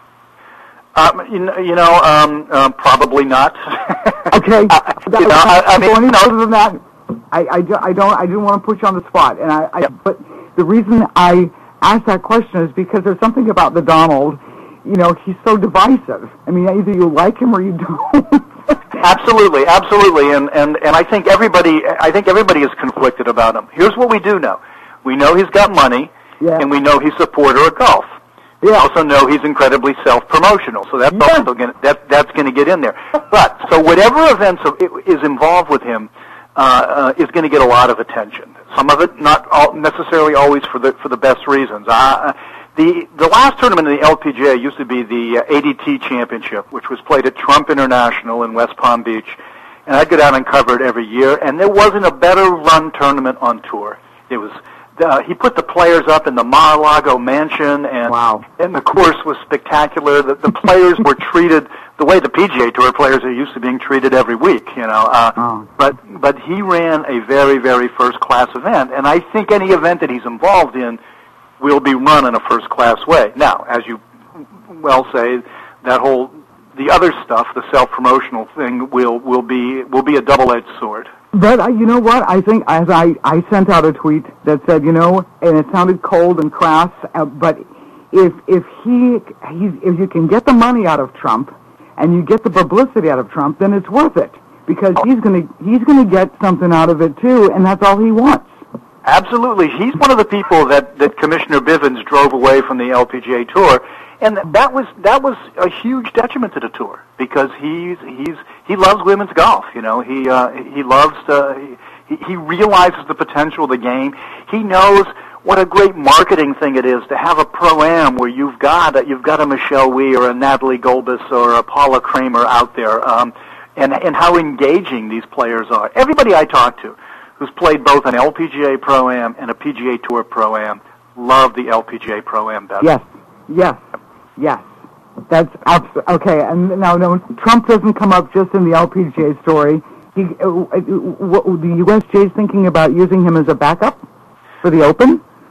Um, you, know, you know um, uh, probably not. Okay. uh, you know, I, I mean, any no. further than that, I, I, I don't, I didn't want to put you on the spot, and I, I yep. but the reason I asked that question is because there's something about the Donald, you know, he's so divisive. I mean, either you like him or you don't. Absolutely, absolutely, and, and, and I think everybody, I think everybody is conflicted about him. Here's what we do know: we know he's got money, yeah. and we know he's a supporter of golf. We yeah. also know he's incredibly self-promotional, so that's yeah. also going that that's going to get in there. But so whatever events is involved with him uh, uh, is going to get a lot of attention. Some of it not all, necessarily always for the for the best reasons. Uh, the the last tournament in the L P G A used to be the uh, A D T Championship, which was played at Trump International in West Palm Beach, and I'd go down and cover it every year. And there wasn't a better run tournament on tour. It was. Uh, he put the players up in the Mar-a-Lago mansion, and wow. and the course was spectacular. The, the players were treated the way the P G A Tour players are used to being treated every week, you know. Uh, oh. But but he ran a very, very first-class event, and I think any event that he's involved in will be run in a first-class way. Now, as you well say, that whole the other stuff, the self-promotional thing, will will be will be a double-edged sword. But uh, you know what? I think as I, I sent out a tweet that said, you know, and it sounded cold and crass, uh, but if if he he's, if you can get the money out of Trump and you get the publicity out of Trump, then it's worth it because he's gonna he's gonna get something out of it too, and that's all he wants. Absolutely, he's one of the people that, that Commissioner Bivens drove away from the L P G A Tour. And that was that was a huge detriment to the tour because he's he's he loves women's golf. You know, he uh, he loves uh, he he realizes the potential of the game. He knows what a great marketing thing it is to have a pro-am where you've got a, you've got a Michelle Wie or a Natalie Golbis or a Paula Kramer out there, um, and and how engaging these players are. Everybody I talk to who's played both an L P G A Pro-Am and a P G A Tour Pro-Am love the L P G A Pro-Am better. Yes, yes. Yes, that's abs- okay. And now, no, Trump doesn't come up just in the L P G A story. He, uh, uh, what, the U S J is thinking about using him as a backup for the Open.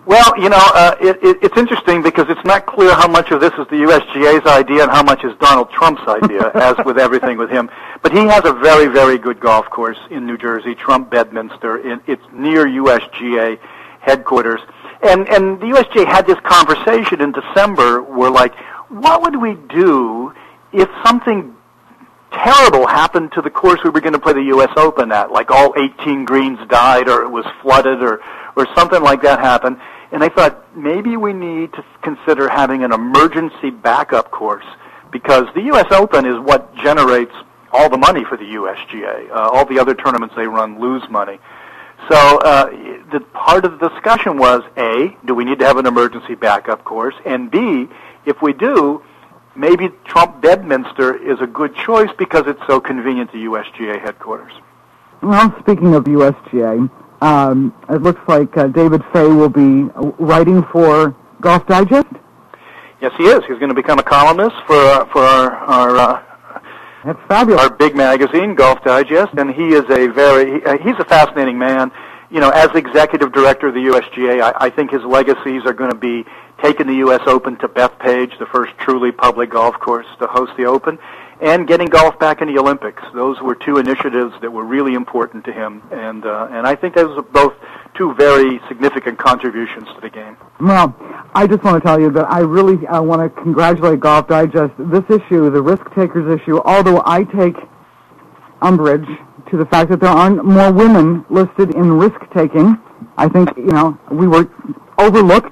Well, you know, uh, it, it, it's interesting because it's not clear how much of this is the U S G A's idea and how much is Donald Trump's idea, as with everything with him. But he has a very, very good golf course in New Jersey, Trump Bedminster. In, it's near U S G A headquarters. And, and the U S G A had this conversation in December where, like, what would we do if something terrible happened to the course we were going to play the U S Open at, like all eighteen greens died or it was flooded or, or something like that happened. And I thought maybe we need to consider having an emergency backup course because the U S Open is what generates all the money for the U S G A. Uh, all the other tournaments they run lose money. So uh, the part of the discussion was, A, do we need to have an emergency backup course? And B, if we do, maybe Trump Bedminster is a good choice because it's so convenient to U S G A headquarters. Well, speaking of U S G A, um, it looks like uh, David Fay will be writing for Golf Digest. Yes, he is. He's going to become a columnist for uh, for our our, uh, That's fabulous. our big magazine, Golf Digest, and he is a very he, uh, he's a fascinating man. You know, as executive director of the U S G A, I, I think his legacies are going to be taking the U S Open to Bethpage, the first truly public golf course to host the Open, and getting golf back in the Olympics. Those were two initiatives that were really important to him, and uh, and I think those are both two very significant contributions to the game. Well, I just want to tell you that I really uh, want to congratulate Golf Digest. This issue, the risk takers issue, although I take umbrage to the fact that there aren't more women listed in risk taking, I think, you know, we were overlooked.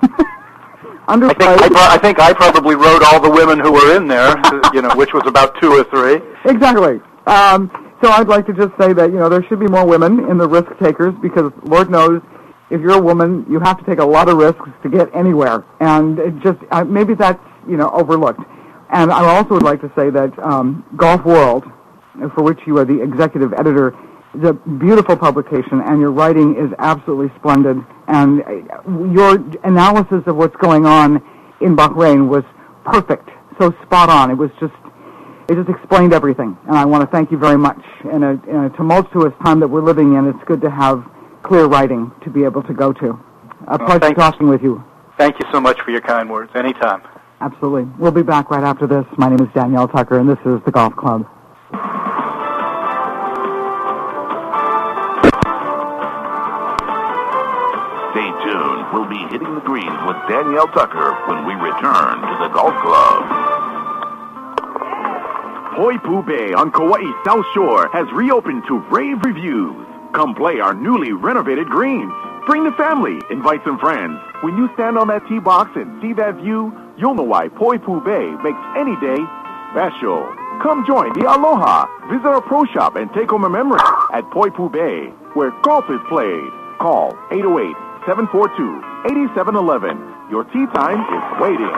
I think I, pro- I think I probably wrote all the women who were in there, you know, which was about two or three. Exactly. Um, so I'd like to just say that, you know, there should be more women in the risk takers because Lord knows if you're a woman, you have to take a lot of risks to get anywhere. And it just uh, maybe that's, you know, overlooked. And I also would like to say that um, Golf World, for which you are the executive editor, is a beautiful publication, and your writing is absolutely splendid. And your analysis of what's going on in Bahrain was perfect, so spot on. It was just, it just explained everything. And I want to thank you very much. In a, in a tumultuous time that we're living in, it's good to have clear writing to be able to go to. A well, pleasure talking with you. Thank you so much for your kind words. Anytime. Absolutely. We'll be back right after this. My name is Danielle Tucker, and this is the Golf Club. Stay tuned. We'll be hitting the greens with Danielle Tucker when we return to the Golf Club. Poipu Bay on Kauai's South Shore has reopened to rave reviews. Come play our newly renovated greens. Bring the family, invite some friends. When you stand on that tee box and see that view, you'll know why Poipu Bay makes any day special. Come join the Aloha. Visit our pro shop and take home a memory at Poipu Bay, where golf is played. Call eight oh eight, seven four two, eight seven one one. Your tee time is waiting.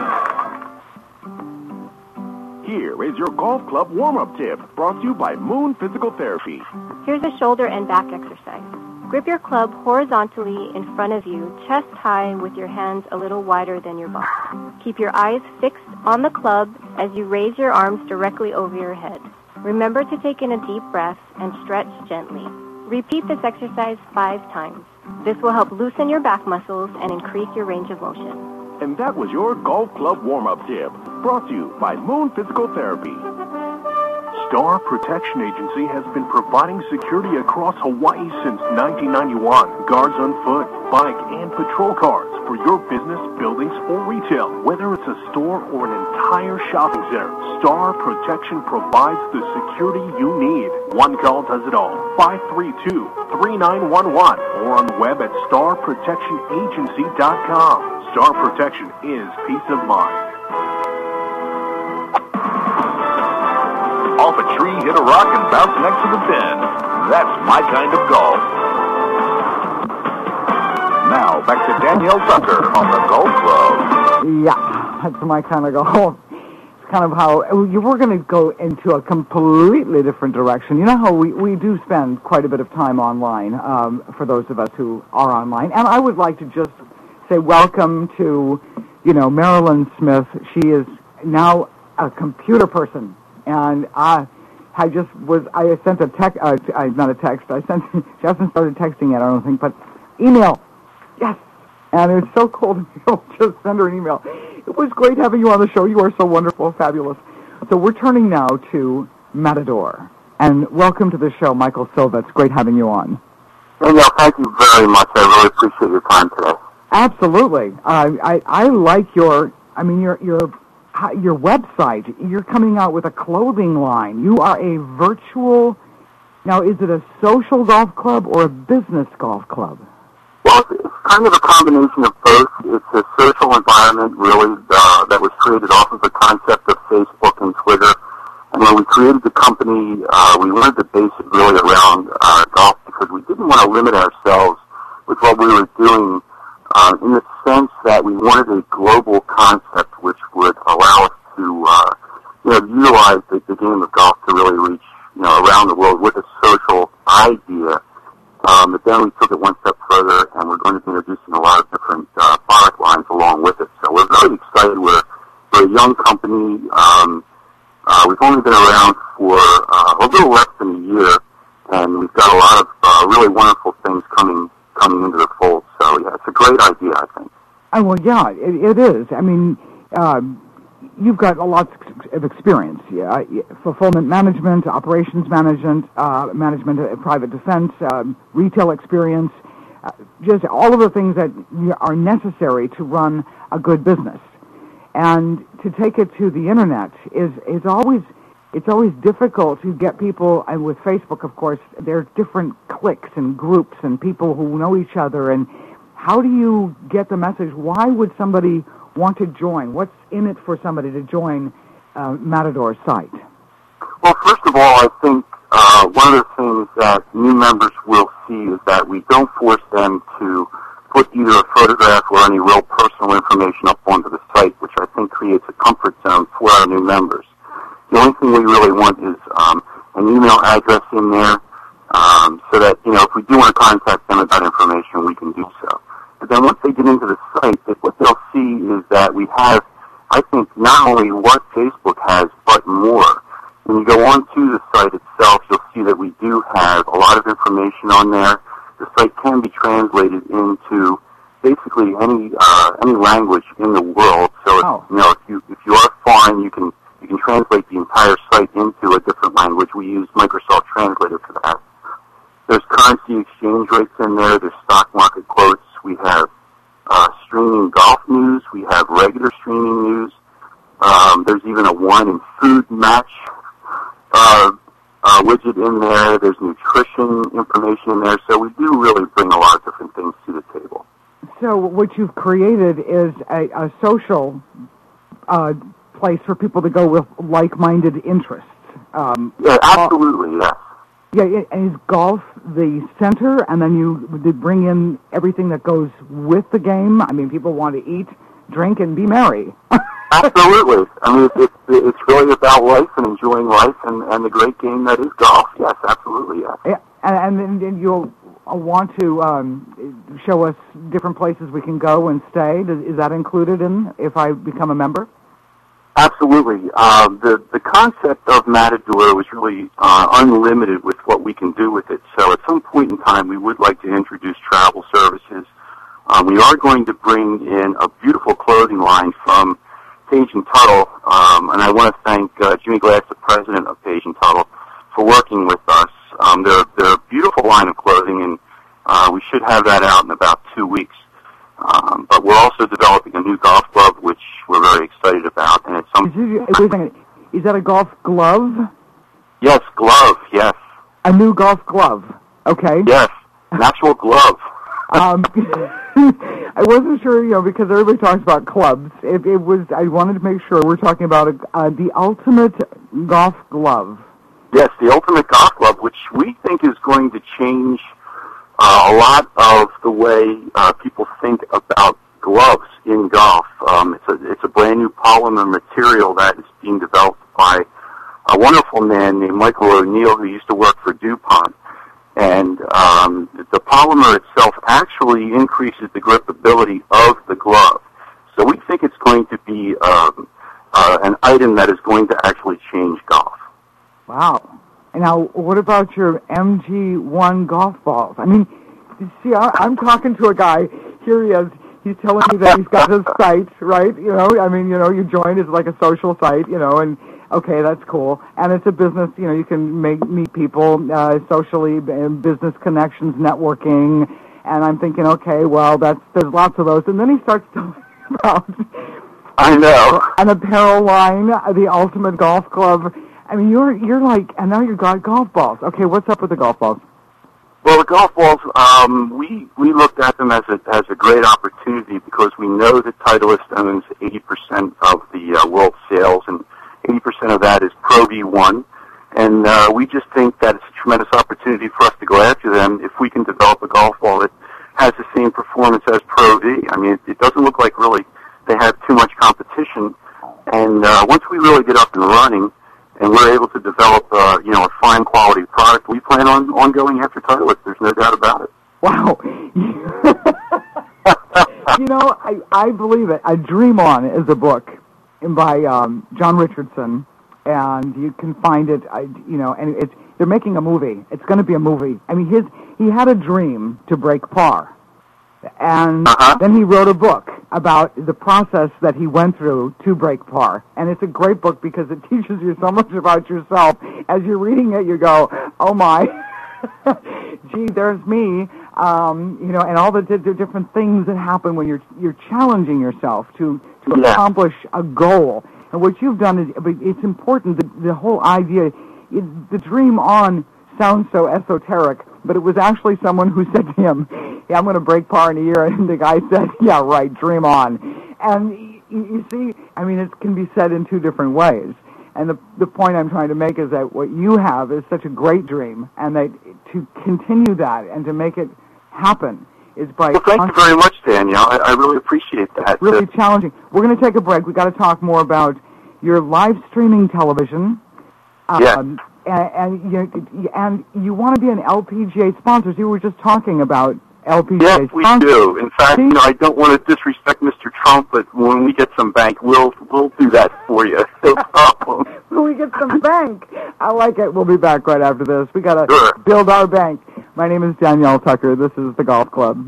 Here is your golf club warm-up tip, brought to you by Moon Physical Therapy. Here's a shoulder and back exercise. Grip your club horizontally in front of you, chest high with your hands a little wider than your body. Keep your eyes fixed on the club as you raise your arms directly over your head. Remember to take in a deep breath and stretch gently. Repeat this exercise five times. This will help loosen your back muscles and increase your range of motion. And that was your golf club warm-up tip, brought to you by Moon Physical Therapy. Star Protection Agency has been providing security across Hawaii since nineteen ninety-one. Guards on foot, bike, and patrol cars for your business, buildings, or retail. Whether it's a store or an entire shopping center, Star Protection provides the security you need. One call does it all. five three two, three nine one one or on the web at star protection agency dot com. Star Protection is peace of mind. Off a tree, hit a rock, and bounce next to the pin. That's my kind of golf. Now, back to Danielle Tucker on the Golf Club. Yeah, that's my kind of golf. It's kind of how you were going to go into a completely different direction. You know how we, we do spend quite a bit of time online, um, for those of us who are online. And I would like to just say welcome to, you know, Marilyn Smith. She is now a computer person. And I, I just was, I sent a text, uh, not a text, I sent, she hasn't started texting yet, I don't think, but email, yes. And it's so cool to be able to just send her an email. It was great having you on the show. You are so wonderful, fabulous. So we're turning now to Matador. And welcome to the show, Michael Silva. It's great having you on. Danielle, thank you very much. I really appreciate your time today. Absolutely. Uh, I I like your, I mean, your your your website. You're coming out with a clothing line. You are a virtual, now is it a social golf club or a business golf club? Well, it's kind of a combination of both. It's a social environment, really, uh, that was created off of the concept of Facebook and Twitter. And when we created the company, uh, we wanted to base it really around uh, golf because we didn't want to limit ourselves with what we were doing uh, in the sense that we wanted a global concept which would allow us to uh, you know, utilize the, the game of golf to really reach you know, around the world with a social idea. Um, but then we took it one step further, and we're going to be introducing a lot of different uh, product lines along with it. So we're very excited. We're, we're a young company. Um, Uh, we've only been around for uh, a little less than a year, and we've got a lot of uh, really wonderful things coming coming into the fold. So, yeah, it's a great idea, I think. Oh, well, yeah, it, it is. I mean, um, you've got a lot of experience. Yeah, fulfillment management, operations management, uh, management of private defense, um, retail experience, uh, just all of the things that are necessary to run a good business. And to take it to the internet is is always it's always difficult to get people. And with Facebook, of course, there are different cliques and groups and people who know each other. And how do you get the message? Why would somebody want to join? What's in it for somebody to join uh, Matador's site? Well, first of all, I think uh, one of the things that new members will see is that we don't force them to put either a photograph or any real personal information up onto the site, which I think creates a comfort zone for our new members. The only thing we really want is um, an email address in there um, so that, you know, if we do want to contact them about information, we can do so. But then once they get into the site, what they'll see is that we have, I think, not only what Facebook has, but more. When you go onto the site itself, you'll see that we do have a lot of information on there. The site can be translated into basically any uh, any language in the world. So, oh. if, you know, if you if you are foreign, you can you can translate the entire site into a different language. We use Microsoft Translator for that. There's currency exchange rates in there. There's stock market quotes. We have uh, streaming golf news. We have regular streaming news. Um, there's even a wine and food match Uh, Uh, widget in there. There's nutrition information in there. So we do really bring a lot of different things to the table. So what you've created is a, a social uh, place for people to go with like-minded interests. Um, yeah, absolutely, yes. Yeah, and is golf the center, and then you did bring in everything that goes with the game? I mean, people want to eat, drink, and be merry. Absolutely. I mean, it's, it's really about life and enjoying life and, and the great game that is golf. Yes, absolutely, yes. Yeah, and, and then you'll want to um, show us different places we can go and stay. Is that included in if I become a member? Absolutely. Uh, the, the concept of Matador was really uh, unlimited with what we can do with it. So at some point in time, we would like to introduce travel services. Um, we are going to bring in a beautiful clothing line from Page and Tuttle, um, and I want to thank uh, Jimmy Glass, the president of Page and Tuttle, for working with us. Um, they're, they're a beautiful line of clothing, and uh, we should have that out in about two weeks. Um, but we're also developing a new golf glove, which we're very excited about. And it's some. Is, it, is that a golf glove? Yes, glove. Yes. A new golf glove. Okay. Yes, an actual glove. um, I wasn't sure, you know, because everybody talks about clubs. It, it was. I wanted to make sure we're talking about a, uh, the ultimate golf glove. Yes, the ultimate golf glove, which we think is going to change uh, a lot of the way uh, people think about gloves in golf. Um, it's a it's a brand new polymer material that is being developed by a wonderful man named Michael O'Neill, who used to work for DuPont. And um, the polymer itself actually increases the gripability of the glove. So we think it's going to be um, uh, an item that is going to actually change golf. Wow. Now, what about your M G one golf balls? I mean, you see, I, I'm talking to a guy. Here he is. he's telling me that he's got his site, right? You know, I mean, you know, you join as like a social site, you know, and okay, that's cool. And it's a business, you know, you can make meet people uh, socially, business connections, networking. And I'm thinking, okay, well, that's there's lots of those. And then he starts talking about I know an apparel line, the Ultimate Golf Club. I mean, you're you're like, and now you've got golf balls. Okay, what's up with the golf balls? Well, the golf balls, um, we we looked at them as a as a great opportunity because we know that Titleist owns eighty percent of the uh, world sales, and eighty percent of that is Pro V one. And uh, we just think that it's a tremendous opportunity for us to go after them if we can develop a golf ball that has the same performance as Pro V. I mean, it, it doesn't look like really they have too much competition. And uh, once we really get up and running and we're able to develop, uh, you know, a fine quality product, we plan on, on going after Titleist. There's no doubt about it. Wow. You know, I, I believe it. I Dream On is a book by um, John Richardson. And you can find it, I, you know, and it's they're making a movie. It's going to be a movie. I mean, his he had a dream to break par, and uh-huh. then he wrote a book about the process that he went through to break par. And it's a great book because it teaches you so much about yourself. As you're reading it, you go, "Oh my, gee, there's me," um, you know, and all the, the different things that happen when you're you're challenging yourself to to yeah. accomplish a goal. And what you've done is, it's important, the, the whole idea, it, the Dream On sounds so esoteric, but it was actually someone who said to him, yeah, I'm going to break par in a year, and the guy said, yeah, right, dream on. And you, you see, I mean, it can be said in two different ways. And the, the point I'm trying to make is that what you have is such a great dream, and that to continue that and to make it happen is by... Well, thank you very much, Danielle. I, I really appreciate that. Really uh, challenging. We're going to take a break. We've got to talk more about your live streaming television. Um, yeah. And, and, you, and you want to be an L P G A sponsor. So you were just talking about L P G A yes, sponsors. we do. In fact, you know, I don't want to disrespect Mister Trump, but when we get some bank, we'll we'll do that for you. No problem. When we get some bank. I like it. We'll be back right after this. We got to sure. build our bank. My name is Danielle Tucker. This is the Golf Club.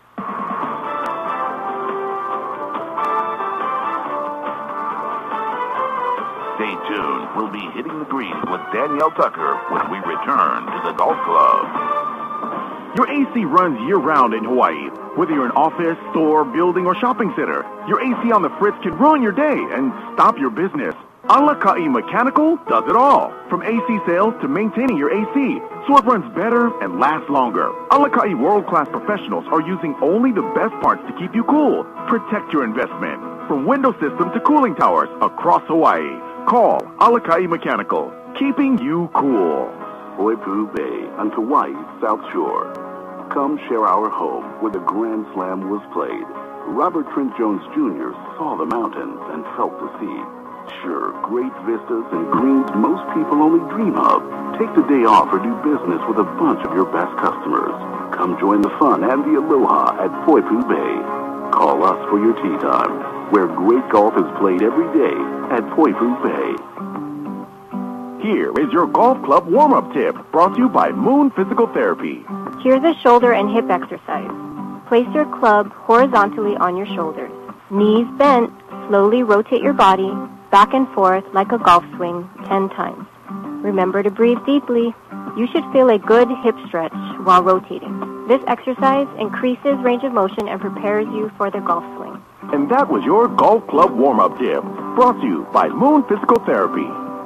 Stay tuned. We'll be hitting the greens with Danielle Tucker when we return to the Golf Club. Your A C runs year-round in Hawaii. Whether you're an office, store, building, or shopping center, your A C on the fritz can ruin your day and stop your business. Alakai Mechanical does it all. From A C sales to maintaining your A C, so it runs better and lasts longer. Alakai world-class professionals are using only the best parts to keep you cool. Protect your investment. From window system to cooling towers across Hawaii. Call Alakai Mechanical, keeping you cool. Poipu Bay on Kauai's South Shore. Come share our home where the Grand Slam was played. Robert Trent Jones Junior saw the mountains and felt the sea. Sure, great vistas and greens most people only dream of. Take the day off or do business with a bunch of your best customers. Come join the fun and the aloha at Poipu Bay. Call us for your tea time, where great golf is played every day at Poipu Bay. Here is your golf club warm-up tip, brought to you by Moon Physical Therapy. Here's a shoulder and hip exercise. Place your club horizontally on your shoulders. Knees bent, slowly rotate your body back and forth like a golf swing ten times. Remember to breathe deeply. You should feel a good hip stretch while rotating. This exercise increases range of motion and prepares you for the golf swing. And that was your golf club warm-up tip, brought to you by Moon Physical Therapy.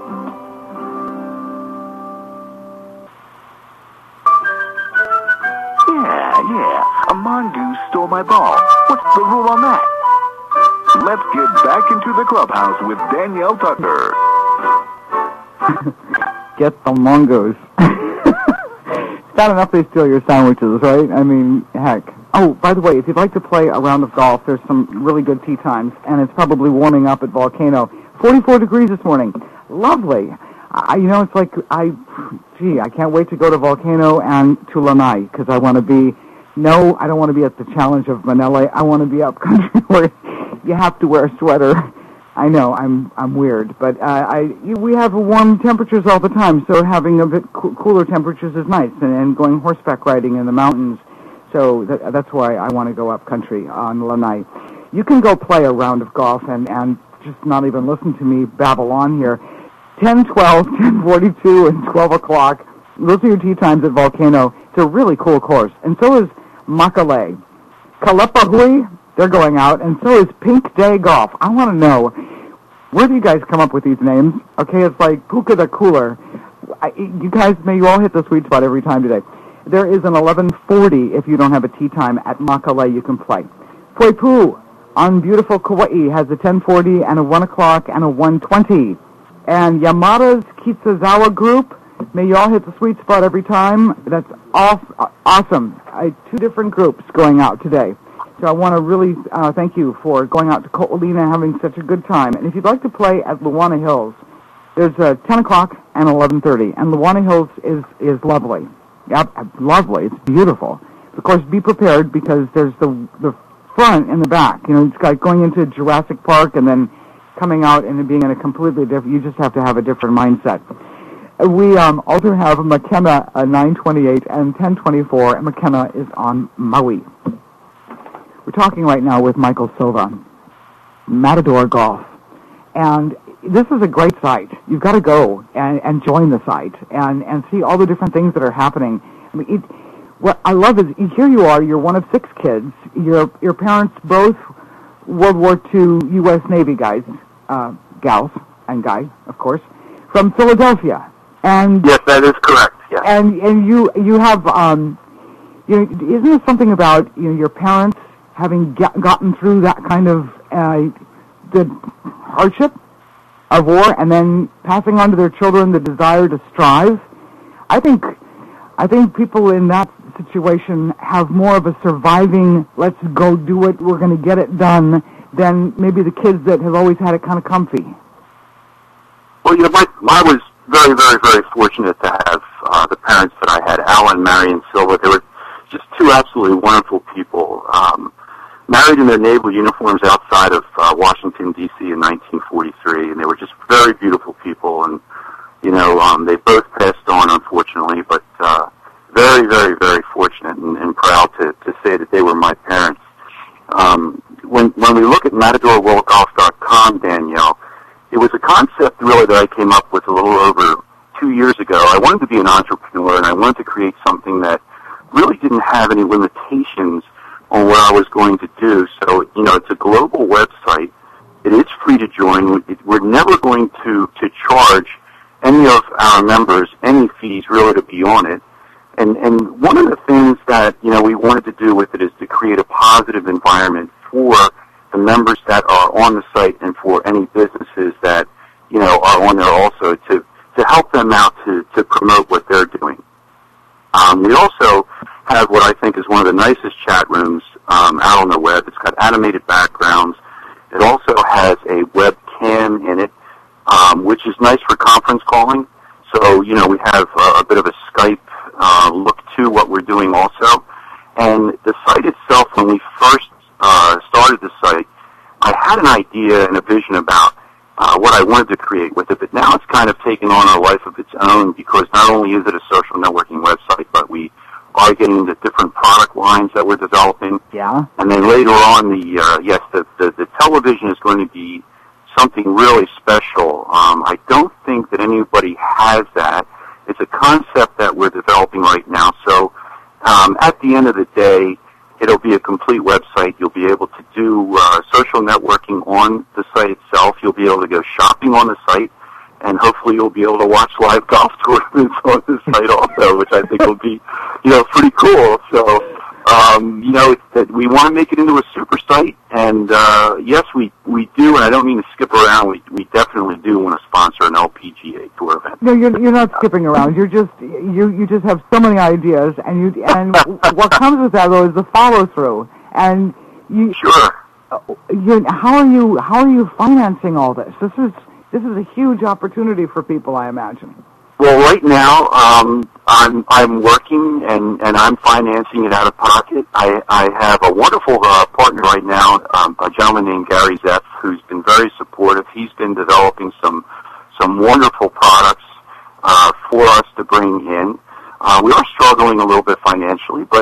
Yeah, yeah, a mongoose stole my ball. What's the rule on that? Let's get back into the clubhouse with Danielle Tucker. Get the mongoose. It's not enough they steal your sandwiches, right? I mean, heck. Oh, by the way, if you'd like to play a round of golf, there's some really good tee times, and it's probably warming up at Volcano. forty-four degrees this morning. Lovely. I, you know, it's like, I, gee, I can't wait to go to Volcano and to Lanai, because I want to be, no, I don't want to be at the Challenge of Manele. I want to be up country where you have to wear a sweater. I know, I'm I'm weird, but uh, I you, we have warm temperatures all the time, so having a bit co- cooler temperatures is nice, and, and going horseback riding in the mountains. So th- that's why I want to go up country on Lanai. You can go play a round of golf and, and just not even listen to me babble on here. ten, twelve, ten forty-two, and twelve o'clock. Those are your tee times at Volcano. It's a really cool course. And so is Makale. Kalapahui, they're going out, and so is Pink Day Golf. I want to know, where do you guys come up with these names? Okay, it's like Puka the Cooler. I, you guys, may you all hit the sweet spot every time today. There is an eleven forty if you don't have a tee time at Makale you can play. Poipu on beautiful Kauai has a ten forty and a one o'clock and a one twenty. And Yamada's Kitsuzawa group, may you all hit the sweet spot every time. That's off, uh, awesome. I, two different groups going out today. So I want to really uh, thank you for going out to Ko'olina, having such a good time. And if you'd like to play at Luana Hills, there's a ten o'clock and eleven thirty. And Luana Hills is, is lovely. Yep, lovely. It's beautiful. Of course, be prepared because there's the the front and the back. You know, it's like going into Jurassic Park and then coming out and being in a completely different. You just have to have a different mindset. We um, also have McKenna uh, nine twenty-eight and ten twenty-four, and McKenna is on Maui. We're talking right now with Michael Silva, Matador Golf, and this is a great site. You've got to go and, and join the site and, and see all the different things that are happening. I mean, it, what I love is here you are. You're one of six kids. Your your parents both World War Two U S Navy guys, uh, gals and guy, of course, from Philadelphia. And yes, that is correct. Yeah. And and you you have um, you know, isn't it something about you know your parents having get, gotten through that kind of uh, the hardship of war and then passing on to their children the desire to strive? I think I think people in that situation have more of a surviving, let's go do it, we're going to get it done, than maybe the kids that have always had it kind of comfy. Well, you know, my, I was very, very, very fortunate to have uh, the parents that I had, Alan, Marion, Silva. They were just two absolutely wonderful people. Um, married in their naval uniforms outside of uh, Washington, D C in nineteen forty-three, and they were just very beautiful people. And, you know, um, they both passed on, unfortunately, but uh, very, very, very fortunate and, and proud to, to say that they were my parents. Um, when, when we look at Matador World Golf dot com, Danielle, it was a concept really that I came up with a little over two years ago. I wanted to be an entrepreneur, and I wanted to create something that really didn't have any limitations on what I was going to do. So, you know, it's a global website. It is free to join. We're never going to, to charge any of our members any fees really to be on it. And, and one of the things that, you know, we wanted to do with it is to create a positive environment for the members that are on the site and for any businesses that, you know, are on there also to, to help them out to, to promote what they're doing. Um, we also have what I think is one of the nicest chat rooms um, out on the web. It's got animated backgrounds. It also has a webcam in it, um, which is nice for conference calling. So, you know, we have a, a bit of a Skype uh, look to what we're doing also. And the site itself, when we first uh, started the site, I had an idea and a vision about uh, what I wanted to create with it, but now it's kind of taken on a life of its own because not only is it a social networking website, but we are getting into different product lines that we're developing. Yeah. And then later on, the uh, yes, the, the, the television is going to be something really special. Um, I don't think that anybody has that. It's a concept that we're developing right now. So um, at the end of the day, it'll be a complete website. You'll be able to do uh, social networking on the site itself. You'll be able to go shopping on the site, and hopefully you'll be able to watch live golf tournaments on the site also, which I think will be, you know, pretty cool. So, um, you know, it's that we want to make it into a super site, and uh, yes, we, we do, and I don't mean to skip around. We we definitely do want to sponsor an L P G A tour event. No, you're you're not skipping around. You're just you you just have so many ideas, and you and what comes with that though is the follow through. And you sure. You how are you how are you financing all this? This is this is a huge opportunity for people, I imagine. Well, right now, um, I'm I'm working and, and I'm financing it out of pocket. I, I have a wonderful uh, partner right now, um, a gentleman named Gary Zeff, who's been very supportive. He's been developing some some wonderful products uh, for us to bring in. Uh, we are struggling a little bit financially, but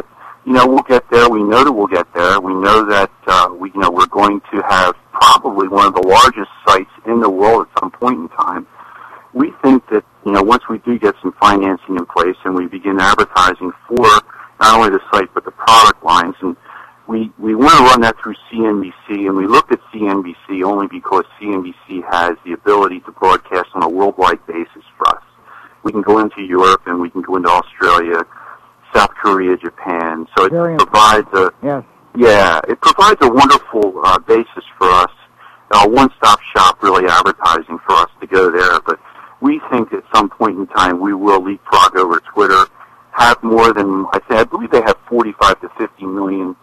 you know, we'll get there. We know that we'll get there. We know that, uh, we, you know, we're going to have probably one of the largest sites in the world at some point in time. We think that, you know, once we do get some financing in place and we begin advertising for not only the site but the product lines, and we, we want to run that through C N B C, and we looked at C N B C only because C N B C has the ability to broadcast on a worldwide basis for us. We can go into Europe and we can go into Australia, South Korea, Japan. So it Very provides a yes. yeah, it provides a wonderful uh, basis for us, a one-stop shop, really advertising for us to go there. But we think at some point in time we will leapfrog over Twitter, have more than I think I believe they have forty-five to fifty million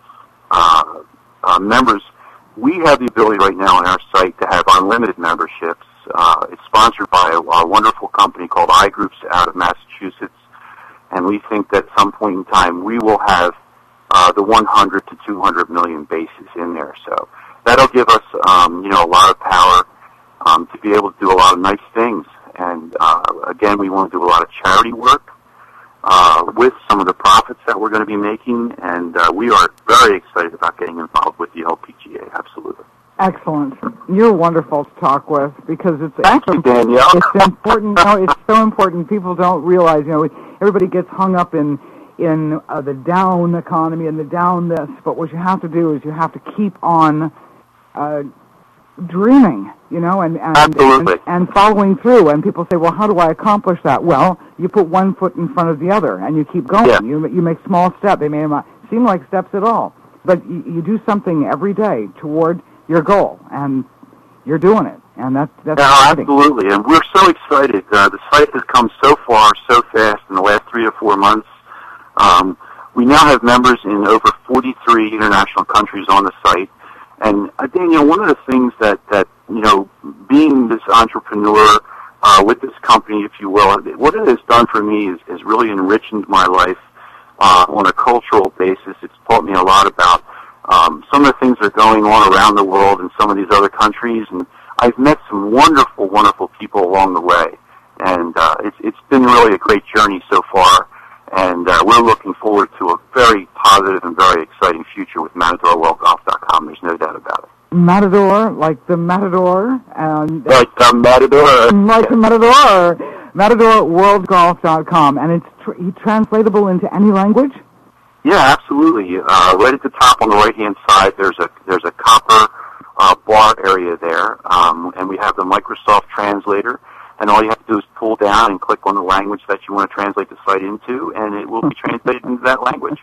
uh, uh, members. We have the ability right now on our site to have unlimited memberships. Uh, it's sponsored by a, a wonderful company called iGroups out of Massachusetts. And we think that at some point in time we will have uh, the one hundred to two hundred million bases in there. So that'll give us, um, you know, a lot of power um, to be able to do a lot of nice things. And uh, again, we want to do a lot of charity work uh, with some of the profits that we're going to be making. And uh, we are very excited about getting involved with the L P G A. Absolutely. Excellent. You're wonderful to talk with because it's Thank it's, you, Danielle. It's important. No, it's so important. People don't realize. You know, everybody gets hung up in in uh, the down economy and the down this. But what you have to do is you have to keep on uh, dreaming. You know, and and, Absolutely. and and following through. And people say, well, how do I accomplish that? Well, you put one foot in front of the other, and you keep going. Yeah. You you make small steps. They may not seem like steps at all, but you, you do something every day toward your goal, and you're doing it, and that's that's No, exciting. absolutely, and we're so excited. Uh, the site has come so far, so fast in the last three or four months. Um, we now have members in over forty-three international countries on the site, and uh, Daniel, one of the things that that you know, being this entrepreneur uh, with this company, if you will, what it has done for me is, is really enriched my life uh, on a cultural basis. It's taught me a lot about Um, some of the things that are going on around the world in some of these other countries, and I've met some wonderful, wonderful people along the way, and uh, it's it's been really a great journey so far, and uh, we're looking forward to a very positive and very exciting future with Matador World Golf dot com. There's no doubt about it. Matador, like the Matador, and like the Matador, like the Matador, Matador World Golf dot com, and it's tr- translatable into any language. Yeah, absolutely. Uh, right at the top on the right-hand side, there's a there's a copper uh, bar area there, um, and we have the Microsoft Translator. And all you have to do is pull down and click on the language that you want to translate the site into, and it will be translated into that language.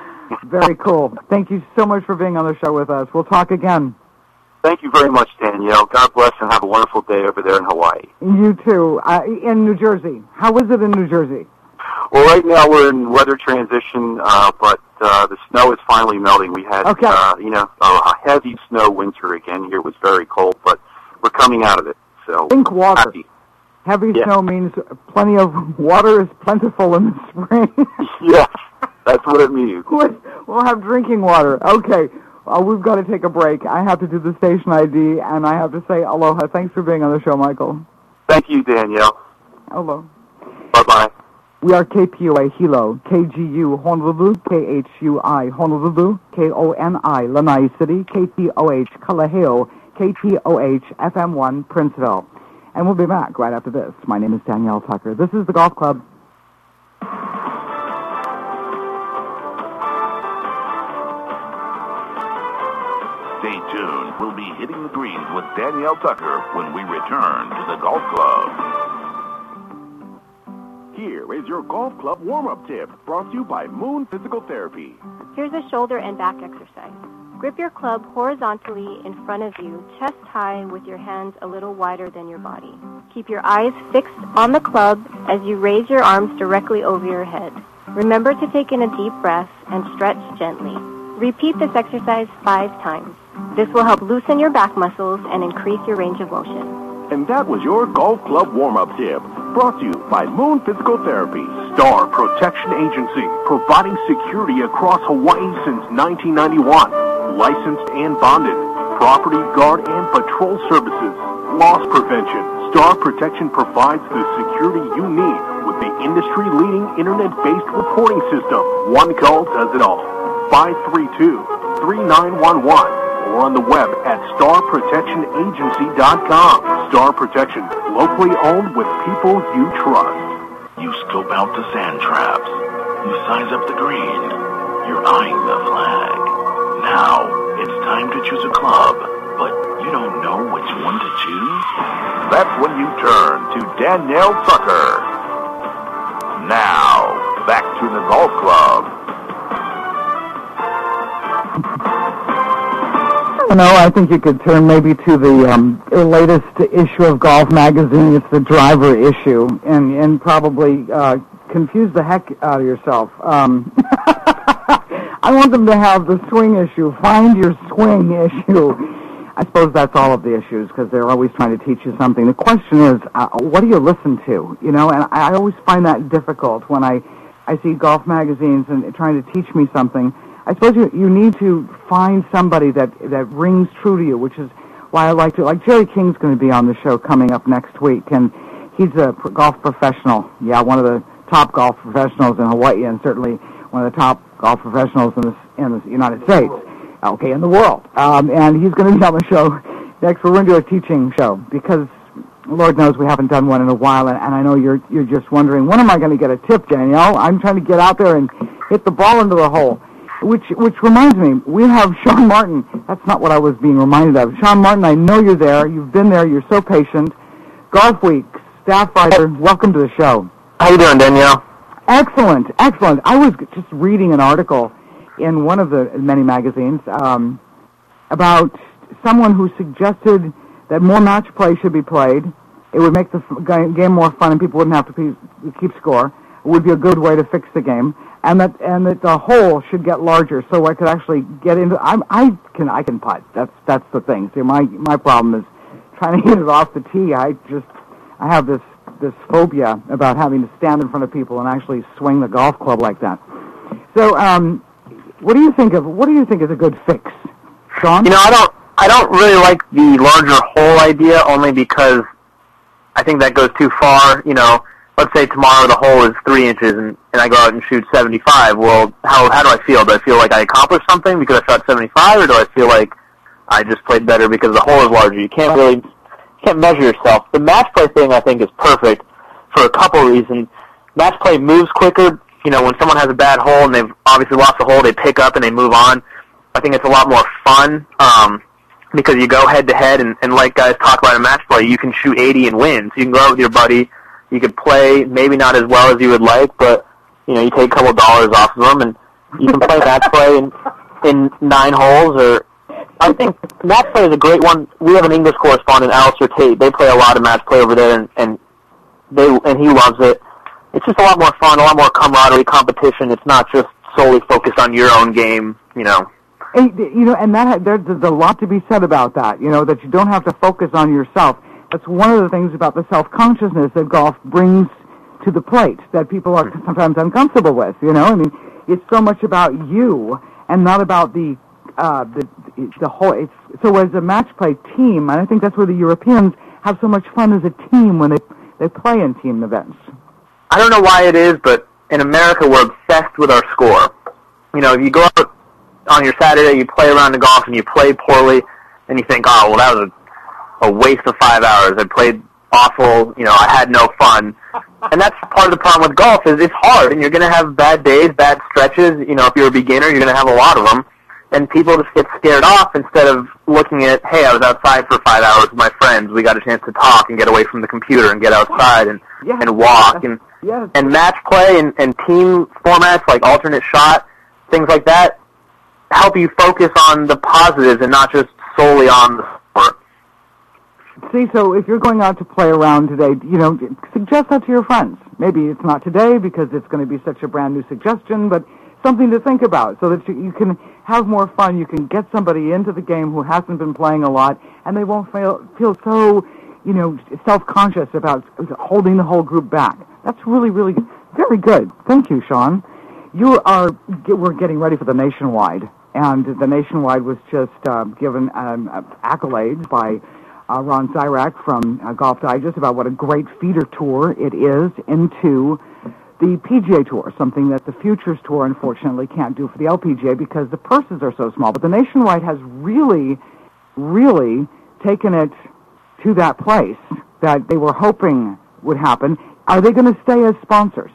Very cool. Thank you so much for being on the show with us. We'll talk again. Thank you very much, Danielle. God bless, and have a wonderful day over there in Hawaii. You too. Uh, in New Jersey. How is it in New Jersey? Well, right now we're in weather transition, uh, but uh, the snow is finally melting. We had, okay. uh, you know, a, a heavy snow winter again. Here it was very cold, but we're coming out of it. So Drink water. Happy. Heavy Yeah. snow means plenty of water is plentiful in the spring. Yes, that's what it means. We'll have drinking water. Okay. Uh, we've got to take a break. I have to do the station I D, and I have to say aloha. Thanks for being on the show, Michael. Thank you, Danielle. Hello. Bye-bye. We are K P O A Hilo, K G U Honolulu, K H U I Honolulu, K O N I Lanai City, K T O H Kalaheo, K T O H F M one Princeville. And we'll be back right after this. My name is Danielle Tucker. This is the Golf Club. Stay tuned. We'll be hitting the greens with Danielle Tucker when we return to the Golf Club. Here is your golf club warm-up tip, brought to you by Moon Physical Therapy. Here's a shoulder and back exercise. Grip your club horizontally in front of you, chest high with your hands a little wider than your body. Keep your eyes fixed on the club as you raise your arms directly over your head. Remember to take in a deep breath and stretch gently. Repeat this exercise five times. This will help loosen your back muscles and increase your range of motion. And that was your golf club warm-up tip, brought to you by Moon Physical Therapy. Star Protection Agency, providing security across Hawaii since nineteen ninety-one. Licensed and bonded. Property guard and patrol services. Loss prevention. Star Protection provides the security you need with the industry-leading internet-based reporting system. One call does it all. five three two, three nine one one or on the web at star protection agency dot com. Star Protection, locally owned with people you trust. You scope out the sand traps. You size up the green. You're eyeing the flag. Now, it's time to choose a club, but you don't know which one to choose? That's when you turn to Danielle Tucker. Now, back to the golf club. You know, I think you could turn maybe to the um, latest issue of Golf Magazine. It's the driver issue, and and probably uh, confuse the heck out of yourself. Um, I want them to have the swing issue, find your swing issue. I suppose that's all of the issues because they're always trying to teach you something. The question is, uh, what do you listen to? You know, and I, I always find that difficult when I, I see golf magazines and trying to teach me something. I suppose you, you need to find somebody that, that rings true to you, which is why I like to, like Jerry King's going to be on the show coming up next week, and he's a pro- golf professional. Yeah, one of the top golf professionals in Hawaii, and certainly one of the top golf professionals in the, in the United States, okay, in the world. Um, and he's going to be on the show next. We're going to do a teaching show because Lord knows we haven't done one in a while, and, and I know you're you're just wondering, when am I going to get a tip, Danielle? I'm trying to get out there and hit the ball into the hole. Which which reminds me, we have Sean Martin. That's not what I was being reminded of. Sean Martin, I know you're there. You've been there. You're so patient. Golf Week, staff writer, welcome to the show. How you doing, Danielle? Excellent, excellent. I was just reading an article in one of the many magazines um, about someone who suggested that more match play should be played. It would make the f- game more fun and people wouldn't have to pe- keep score. It would be a good way to fix the game. And that and that the hole should get larger, so I could actually get into. I'm, I can I can putt. That's that's the thing. See, my my problem is trying to hit it off the tee. I just I have this this phobia about having to stand in front of people and actually swing the golf club like that. So, um, what do you think of what do you think is a good fix, Sean? You know, I don't I don't really like the larger hole idea, only because I think that goes too far. You know. Let's say tomorrow the hole is three inches and, and I go out and shoot seventy-five. Well, how how do I feel? Do I feel like I accomplished something because I shot seventy-five, or do I feel like I just played better because the hole is larger? You can't really you can't measure yourself. The match play thing, I think, is perfect for a couple reasons. Match play moves quicker. You know, when someone has a bad hole and they've obviously lost the hole, they pick up and they move on. I think it's a lot more fun um, because you go head-to-head, and, and like guys talk about in match play, you can shoot eighty and win. So you can go out with your buddy. You could play maybe not as well as you would like, but you know you take a couple dollars off of them, and you can play match play in, in nine holes. Or I think match play is a great one. We have an English correspondent, Alistair Tate. They play a lot of match play over there, and, and they and he loves it. It's just a lot more fun, a lot more camaraderie, competition. It's not just solely focused on your own game, you know. And, you know, and that there's, there's a lot to be said about that. You know, that you don't have to focus on yourself. That's one of the things about the self-consciousness that golf brings to the plate that people are sometimes uncomfortable with, you know? I mean, it's so much about you and not about the uh, the, the whole... It's, so as a match play team, and I think that's where the Europeans have so much fun as a team when they, they play in team events. I don't know why it is, but in America we're obsessed with our score. You know, if you go out on your Saturday, you play around the golf, and you play poorly, and you think, oh, well, that was a a waste of five hours. I played awful. You know, I had no fun. And that's part of the problem with golf is it's hard, and you're going to have bad days, bad stretches. You know, if you're a beginner, you're going to have a lot of them. And people just get scared off instead of looking at, hey, I was outside for five hours with my friends. We got a chance to talk and get away from the computer and get outside and yeah. and walk. And yeah. and match play and, and team formats like alternate shot, things like that, help you focus on the positives and not just solely on the sport. See, so if you're going out to play around today, you know, suggest that to your friends. Maybe it's not today because it's going to be such a brand new suggestion, but something to think about so that you, you can have more fun. You can get somebody into the game who hasn't been playing a lot, and they won't feel, feel so, you know, self-conscious about holding the whole group back. That's really, really good. Very good. Thank you, Sean. You are, we're getting ready for the Nationwide, and the Nationwide was just uh, given um, accolades by Uh, Ron Zyrak from uh, Golf Digest about what a great feeder tour it is into the P G A Tour, something that the Futures Tour unfortunately can't do for the L P G A because the purses are so small. But the Nationwide has really, really taken it to that place that they were hoping would happen. Are they going to stay as sponsors?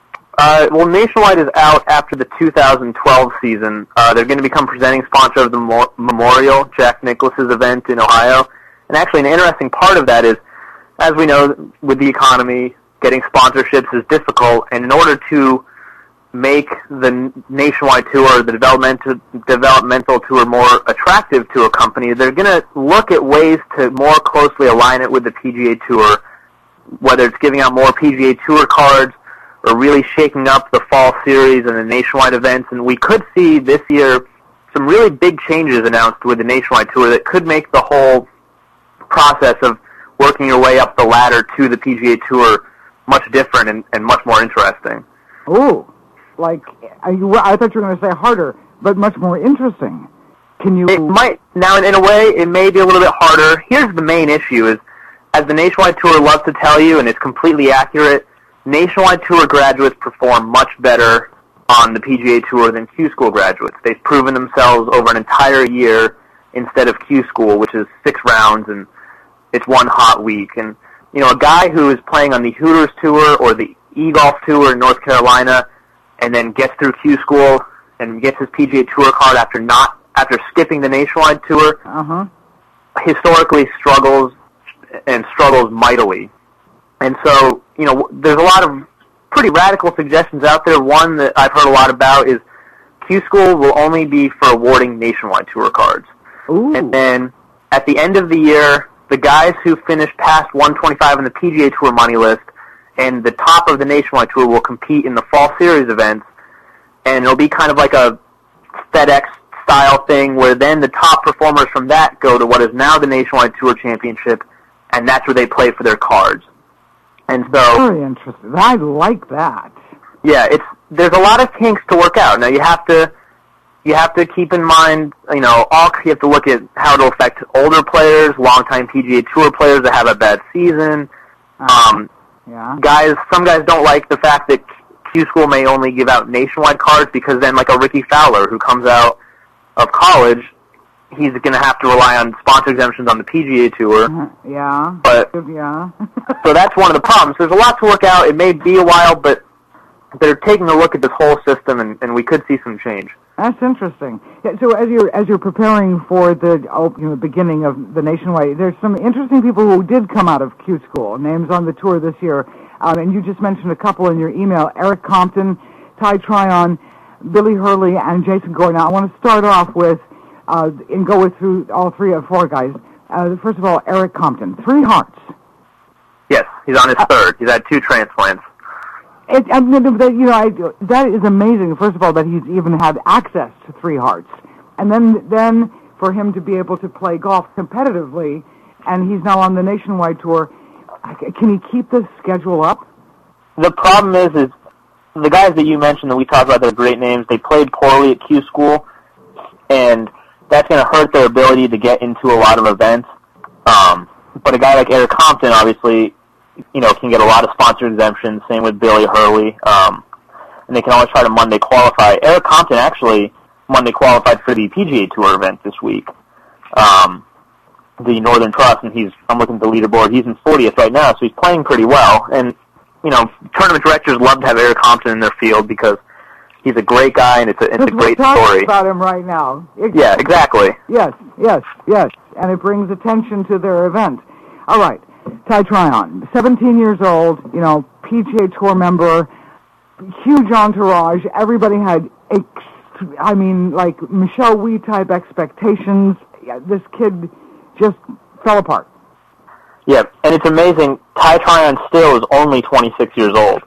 Uh, well, Nationwide is out after the two thousand twelve season. Uh, they're going to become presenting sponsor of the Mo- Memorial, Jack Nicklaus's event in Ohio. And actually, an interesting part of that is, as we know, with the economy, getting sponsorships is difficult. And in order to make the Nationwide Tour, the developmental, developmental tour more attractive to a company, they're going to look at ways to more closely align it with the P G A Tour, whether it's giving out more P G A Tour cards, or really shaking up the fall series and the Nationwide events. And we could see this year some really big changes announced with the Nationwide Tour that could make the whole process of working your way up the ladder to the P G A Tour much different and, and much more interesting. Ooh, like, I, I thought you were going to say harder, but much more interesting. Can you... It might, now in a way, it may be a little bit harder. Here's the main issue is, as the Nationwide Tour loves to tell you, and it's completely accurate, Nationwide Tour graduates perform much better on the P G A Tour than Q School graduates. They've proven themselves over an entire year instead of Q School, which is six rounds and it's one hot week. And, you know, a guy who is playing on the Hooters Tour or the E-Golf Tour in North Carolina and then gets through Q School and gets his P G A Tour card after not after skipping the Nationwide Tour, uh-huh. historically struggles and struggles mightily. And so, you know, there's a lot of pretty radical suggestions out there. One that I've heard a lot about is Q School will only be for awarding Nationwide Tour cards. Ooh. And then at the end of the year, the guys who finish past one twenty-five on the P G A Tour money list and the top of the Nationwide Tour will compete in the Fall Series events. And it'll be kind of like a FedEx-style thing where then the top performers from that go to what is now the Nationwide Tour Championship, and that's where they play for their cards. And so, very interesting. I like that. Yeah, it's there's a lot of kinks to work out. Now you have to you have to keep in mind, you know, all you have to look at how it'll affect older players, longtime P G A Tour players that have a bad season. Um, yeah. Guys, some guys don't like the fact that Q School may only give out Nationwide cards because then, like a Ricky Fowler who comes out of college, he's going to have to rely on sponsor exemptions on the P G A Tour. Yeah. But yeah. so that's one of the problems. There's a lot to work out. It may be a while, but they're taking a look at this whole system, and, and we could see some change. That's interesting. Yeah, so as you're as you're preparing for the oh, you know, beginning of the Nationwide, there's some interesting people who did come out of Q School, names on the tour this year, um, and you just mentioned a couple in your email: Eric Compton, Ty Tryon, Billy Hurley, and Jason Gordon. Now, I want to start off with uh, and go with through all three or four guys. Uh, first of all, Eric Compton, three hearts. Yes, he's on his uh, third. He's had two transplants. It, I mean, you know, I, that is amazing. First of all, that he's even had access to three hearts, and then then for him to be able to play golf competitively, and he's now on the Nationwide Tour. Can he keep this schedule up? The problem is, is the guys that you mentioned that we talked about, they're great names. They played poorly at Q School, and that's going to hurt their ability to get into a lot of events. Um, but a guy like Eric Compton, obviously, you know, can get a lot of sponsor exemptions. Same with Billy Hurley, um, and they can always try to Monday qualify. Eric Compton actually Monday qualified for the P G A Tour event this week, um, the Northern Trust, and he's I'm looking at the leaderboard. He's in fortieth right now, so he's playing pretty well. And you know, tournament directors love to have Eric Compton in their field because he's a great guy, and it's a, it's a great we're talking story. About him right now. Exactly. Yeah, exactly. Yes, yes, yes, and it brings attention to their event. All right. Ty Tryon, seventeen years old, you know, P G A Tour member, huge entourage. Everybody had, ex- I mean, like Michelle Wie type expectations. Yeah, this kid just fell apart. Yeah, and it's amazing. Ty Tryon still is only twenty-six years old.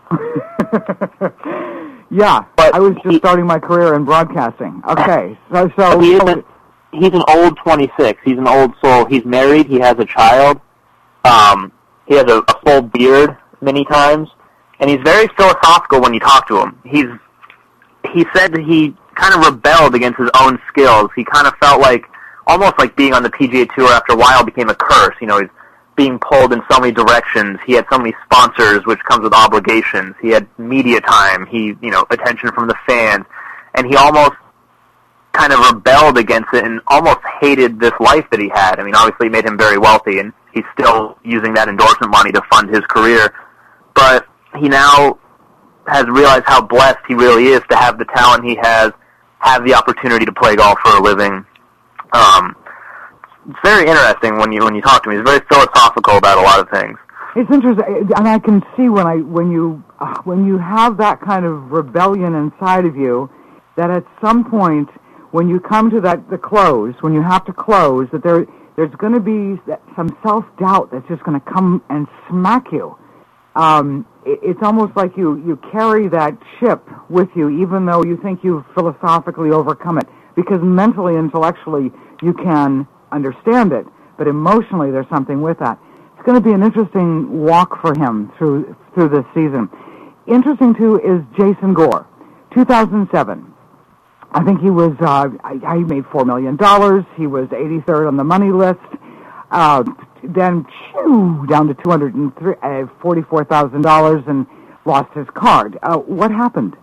Yeah, but I was just he, starting my career in broadcasting. Okay, so so he isn't, he's an old twenty-six. He's an old soul. He's married. He has a child. Um, he has a, a full beard many times, and he's very philosophical when you talk to him. He's he said that he kind of rebelled against his own skills. He kind of felt like, almost like being on the P G A Tour after a while became a curse. You know, he's being pulled in so many directions. He had so many sponsors, which comes with obligations. He had media time. He, you know, attention from the fans. And he almost kind of rebelled against it and almost hated this life that he had. I mean, obviously it made him very wealthy, and he's still using that endorsement money to fund his career. But he now has realized how blessed he really is to have the talent he has, have the opportunity to play golf for a living. Um, it's very interesting when you when you talk to him. He's very philosophical about a lot of things. It's interesting, and I can see when I when you uh, when you have that kind of rebellion inside of you, that at some point when you come to that the close, when you have to close, that there there's going to be some self-doubt that's just going to come and smack you. Um, it, it's almost like you you carry that chip with you, even though you think you've philosophically overcome it, because mentally, intellectually, you can understand it, but emotionally there's something with that. It's going to be an interesting walk for him through through this season. Interesting, too, is Jason Gore, two thousand seven. I think he was, uh, I, he made four million dollars. He was eighty-third on the money list. Uh, then, shoo, down to two hundred forty-four thousand dollars and lost his card. Uh, what happened?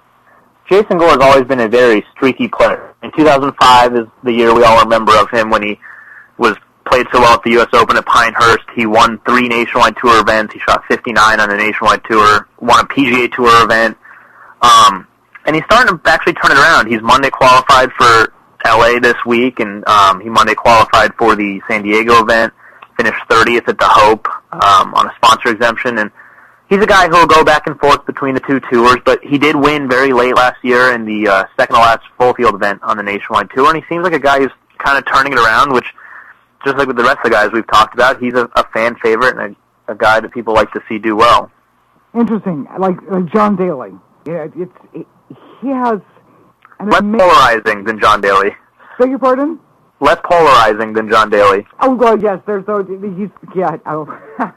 Jason Gore has always been a very streaky player. In two thousand five is the year we all remember of him when he was played so well at the U S Open at Pinehurst. He won three Nationwide Tour events. He shot fifty-nine on a Nationwide Tour, won a P G A Tour event. Um, and he's starting to actually turn it around. He's Monday qualified for L A this week, and um, he Monday qualified for the San Diego event, finished thirtieth at the Hope um, on a sponsor exemption, and he's a guy who will go back and forth between the two tours, but he did win very late last year in the uh, second-to-last full field event on the Nationwide Tour, and he seems like a guy who's kind of turning it around, which, just like with the rest of the guys we've talked about, he's a, a fan favorite and a, a guy that people like to see do well. Interesting, like, like John Daly. Yeah, it's it, he has an less ama- polarizing than John Daly. Beg your pardon? Less polarizing than John Daly. Oh well, yes. There's those. He's yeah. Oh,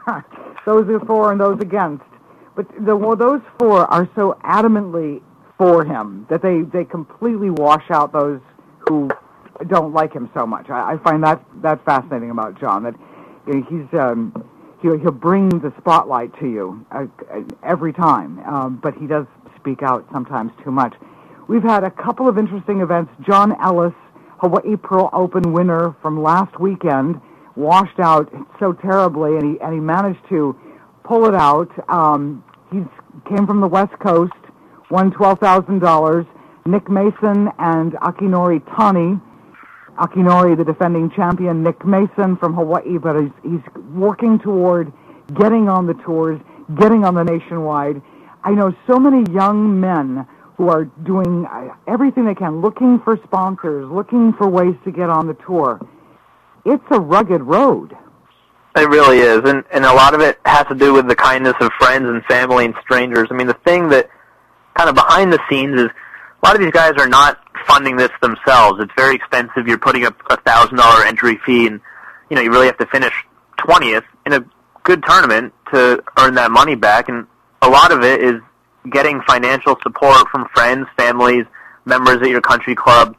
those are for and those against. But the well, those four are so adamantly for him that they they completely wash out those who don't like him so much. I, I find that that fascinating about John. That you know, he's um, he'll he'll bring the spotlight to you uh, every time, um, but he does speak out sometimes too much. We've had a couple of interesting events. John Ellis, Hawaii Pro Open winner from last weekend, washed out so terribly, and he and he managed to pull it out. Um, he came from the West Coast, won twelve thousand dollars. Nick Mason and Akinori Tani. Akinori, the defending champion, Nick Mason from Hawaii, but he's, he's working toward getting on the tours, getting on the Nationwide. I know so many young men who are doing everything they can, looking for sponsors, looking for ways to get on the tour. It's a rugged road. It really is, and, and a lot of it has to do with the kindness of friends and family and strangers. I mean, the thing that kind of behind the scenes is a lot of these guys are not funding this themselves. It's very expensive. You're putting up a one thousand dollars entry fee, and you know you really have to finish twentieth in a good tournament to earn that money back, and a lot of it is getting financial support from friends, families, members at your country club,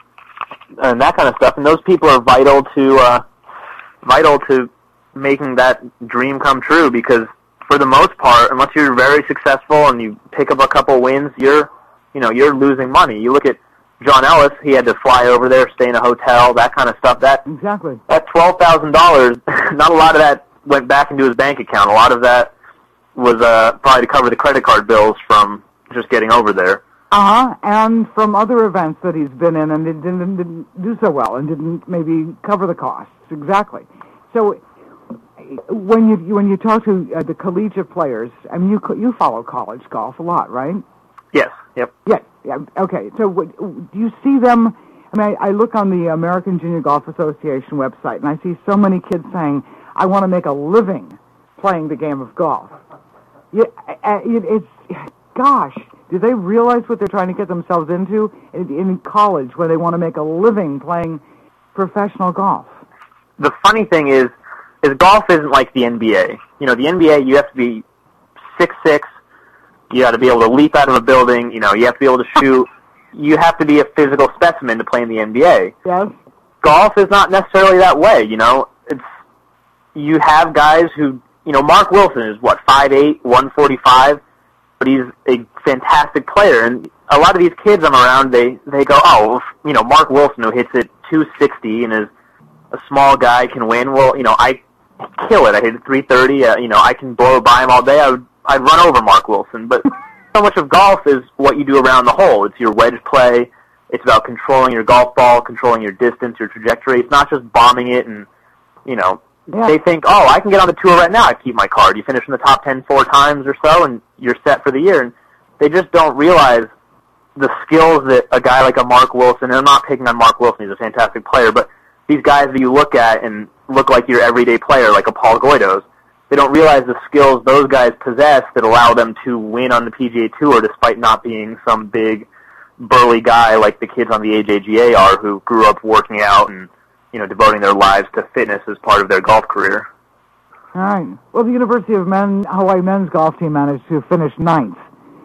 and that kind of stuff. And those people are vital to uh, vital to making that dream come true, because for the most part, unless you're very successful and you pick up a couple wins, you're you know you're losing money. You look at John Ellis; he had to fly over there, stay in a hotel, that kind of stuff. That exactly that twelve thousand dollars. Not a lot of that went back into his bank account. A lot of that was uh, probably to cover the credit card bills from just getting over there. Uh-huh, and from other events that he's been in and didn't, didn't do so well and didn't maybe cover the costs. Exactly. So when you when you talk to uh, the collegiate players, I mean, you you follow college golf a lot, right? Yes. Yep. Yeah. Yeah. Okay. So what, do you see them? I mean, I, I look on the American Junior Golf Association website, and I see so many kids saying, "I want to make a living playing the game of golf." Yeah, it, it's gosh. Do they realize what they're trying to get themselves into in, in college, where they want to make a living playing professional golf? The funny thing is, is golf isn't like the N B A. You know, the N B A, you have to be six six. You got to be able to leap out of a building. You know, you have to be able to shoot. You have to be a physical specimen to play in the N B A. Yes. Golf is not necessarily that way. You know, it's you have guys who, you know, Mark Wilson is, what, five eight, one forty-five, but he's a fantastic player. And a lot of these kids I'm around, they, they go, oh, well, you know, Mark Wilson, who hits it two sixty and is a small guy, can win. Well, you know, I kill it. I hit it three thirty. Uh, you know, I can blow by him all day. I would, I'd run over Mark Wilson. But so much of golf is what you do around the hole. It's your wedge play. It's about controlling your golf ball, controlling your distance, your trajectory. It's not just bombing it and, you know, yeah. They think, oh, I can get on the tour right now. I keep my card. You finish in the top ten four times or so, and you're set for the year. And they just don't realize the skills that a guy like a Mark Wilson, and I'm not picking on Mark Wilson, he's a fantastic player, but these guys that you look at and look like your everyday player, like a Paul Goydos, they don't realize the skills those guys possess that allow them to win on the P G A Tour despite not being some big, burly guy like the kids on the A J G A are who grew up working out and, you know, devoting their lives to fitness as part of their golf career. All right. Well, the University of Men, Hawaii men's golf team managed to finish ninth,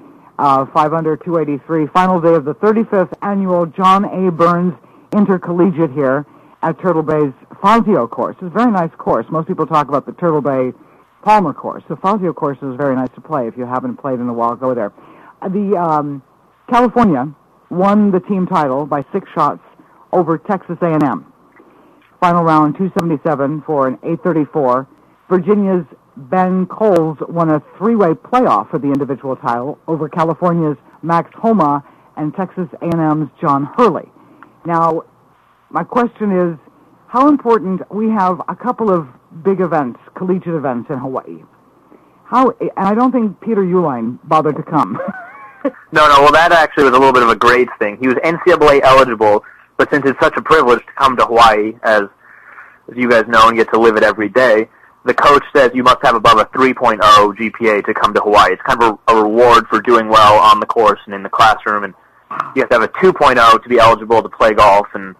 uh, five under, two eighty-three. Final day of the thirty-fifth annual John A. Burns Intercollegiate here at Turtle Bay's Fazio course. It's a very nice course. Most people talk about the Turtle Bay Palmer course. The Fazio course is very nice to play. If you haven't played in a while, go there. Uh, the um, California won the team title by six shots over Texas A and M. Final round, two seventy-seven for an eight thirty-four. Virginia's Ben Coles won a three-way playoff for the individual title over California's Max Homa and Texas A and M's John Hurley. Now, my question is, how important, we have a couple of big events, collegiate events in Hawaii. How, and I don't think Peter Uihlein bothered to come. No, no, well, that actually was a little bit of a grades thing. He was N C double A eligible, but since it's such a privilege to come to Hawaii, as, as you guys know and get to live it every day, the coach says you must have above a three point oh G P A to come to Hawaii. It's kind of a, a reward for doing well on the course and in the classroom, and you have to have a two point oh to be eligible to play golf, and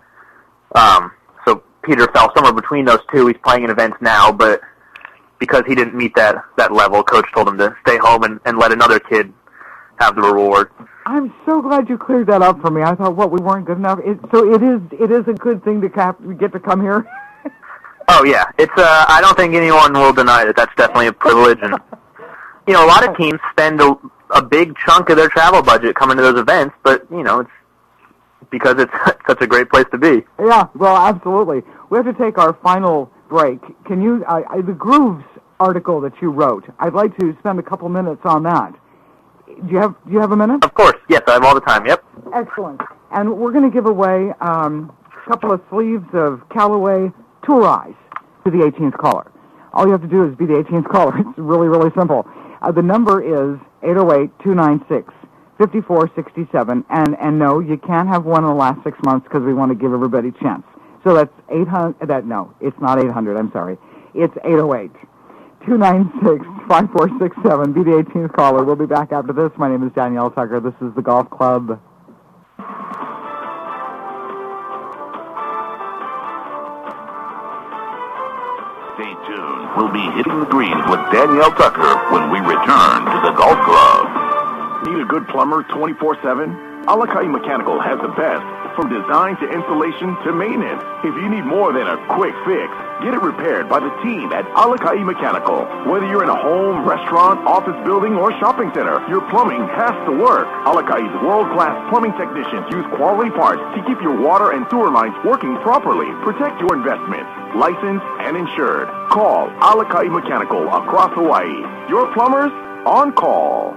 um, so Peter fell somewhere between those two. He's playing in events now, but because he didn't meet that, that level, coach told him to stay home and, and let another kid have the reward. I'm so glad you cleared that up for me. I thought, what, we weren't good enough? It, so it is it is a good thing to cap, get to come here? Oh, yeah. It's. Uh, I don't think anyone will deny that that's definitely a privilege. And, you know, a lot of teams spend a, a big chunk of their travel budget coming to those events, but, you know, it's because it's such a great place to be. Yeah, well, absolutely. We have to take our final break. Can you, uh, the Grooves article that you wrote, I'd like to spend a couple minutes on that. Do you have Do you have a minute? Of course. Yes, I have all the time. Yep. Excellent. And we're going to give away um, a couple of sleeves of Callaway Tour Eyes to the eighteenth caller. All you have to do is be the eighteenth caller. It's really, really simple. Uh, the number is eight oh eight, two nine six, five four six seven. And, and no, you can't have one in the last six months because we want to give everybody a chance. So that's eight hundred. That no, it's not eight hundred. I'm sorry. It's eight oh eight, two nine six, five four six seven. Be the eighteenth caller. We'll be back after this. My name is Danielle Tucker. This is the Golf Club. Stay tuned. We'll be hitting the greens with Danielle Tucker when we return to the Golf Club. Need a good plumber twenty-four seven? Alakai Mechanical has the best, from design to installation to maintenance. If you need more than a quick fix, get it repaired by the team at Alakai Mechanical. Whether you're in a home, restaurant, office building, or shopping center, your plumbing has to work. Alakai's world-class plumbing technicians use quality parts to keep your water and sewer lines working properly. Protect your investments. Licensed and insured. Call Alakai Mechanical across Hawaii. Your plumbers on call.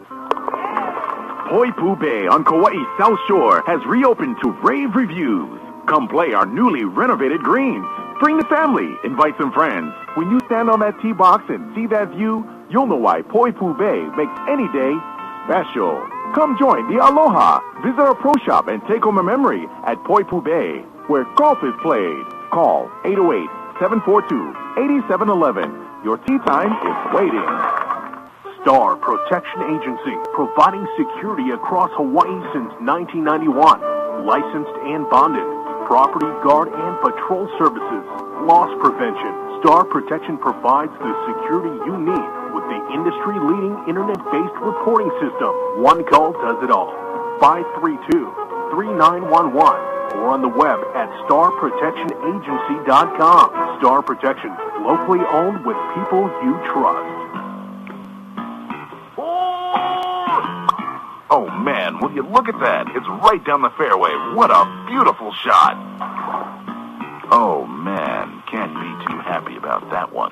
Poipu Bay on Kauai's South Shore has reopened to rave reviews. Come play our newly renovated greens. Bring the family, invite some friends. When you stand on that tee box and see that view, you'll know why Poipu Bay makes any day special. Come join the Aloha. Visit our pro shop and take home a memory at Poipu Bay, where golf is played. Call eight oh eight, seven four two, eight seven one one. Your tee time is waiting. Star Protection Agency, providing security across Hawaii since nineteen ninety-one. Licensed and bonded. Property guard and patrol services. Loss prevention. Star Protection provides the security you need with the industry-leading internet-based reporting system. One call does it all. five three two, three nine one one. or on the web at star protection agency dot com. Star Protection, locally owned with people you trust. Oh, man, will you look at that? It's right down the fairway. What a beautiful shot. Oh, man, can't be too happy about that one.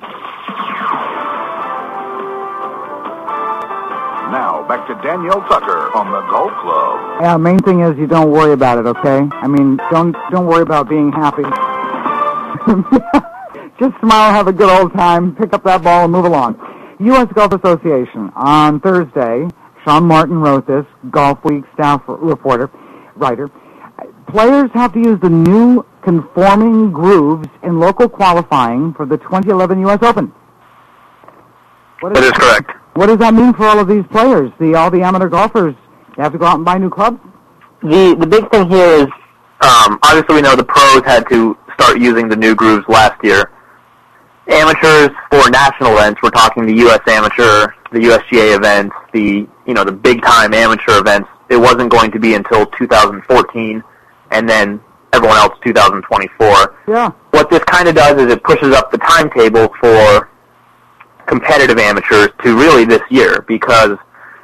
Now, back to Danielle Tucker on the Golf Club. Yeah, main thing is you don't worry about it, okay? I mean, don't don't worry about being happy. Just smile, have a good old time, pick up that ball, and move along. U S Golf Association. On Thursday, Sean Martin wrote this, Golf Week staff reporter, writer. Players have to use the new conforming grooves in local qualifying for the twenty eleven U S Open. What is, that is correct. What does that mean for all of these players? The all the amateur golfers, they have to go out and buy new clubs? The the big thing here is, um, obviously we know the pros had to start using the new grooves last year. Amateurs for national events, we're talking the U S Amateur, the U S G A events, the you know the big time amateur events. It wasn't going to be until two thousand fourteen, and then everyone else two thousand twenty-four. Yeah. What this kind of does is it pushes up the timetable for competitive amateurs to really this year because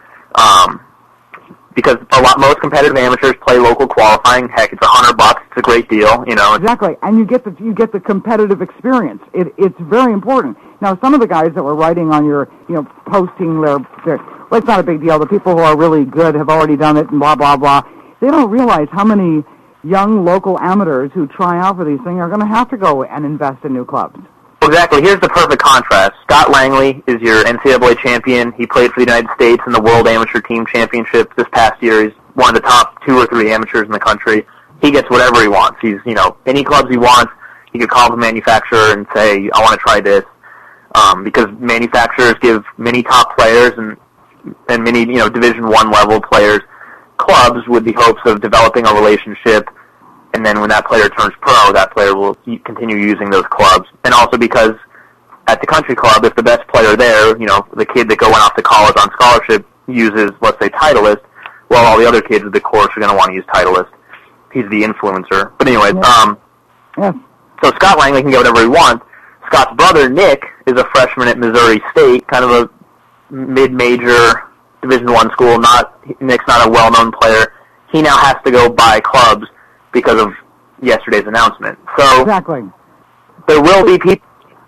um, because a lot most competitive amateurs play local qualifying. Heck, it's a hundred bucks. It's a great deal, you know. Exactly, and you get the you get the competitive experience. It it's very important. Now, some of the guys that were writing on your you know posting their their well, it's not a big deal. The people who are really good have already done it, and blah blah blah. They don't realize how many young local amateurs who try out for these things are going to have to go and invest in new clubs. Exactly. Here's the perfect contrast. Scott Langley is your N C double A champion. He played for the United States in the World Amateur Team Championship this past year. He's one of the top two or three amateurs in the country. He gets whatever he wants. He's, you know, any clubs he wants, he could call the manufacturer and say, I want to try this. Um, because manufacturers give many top players and, and many, you know, Division One level players clubs with the hopes of developing a relationship. And then when that player turns pro, that player will continue using those clubs. And also because at the country club, if the best player there, you know, the kid that go went off to college on scholarship uses, let's say, Titleist, well, all the other kids of the course are going to want to use Titleist. He's the influencer. But anyway, yeah. um, yeah. so Scott Langley can get whatever he wants. Scott's brother, Nick, is a freshman at Missouri State, kind of a mid-major Division One school. Not Nick's not a well-known player. He now has to go buy clubs because of yesterday's announcement. So exactly. There will be people.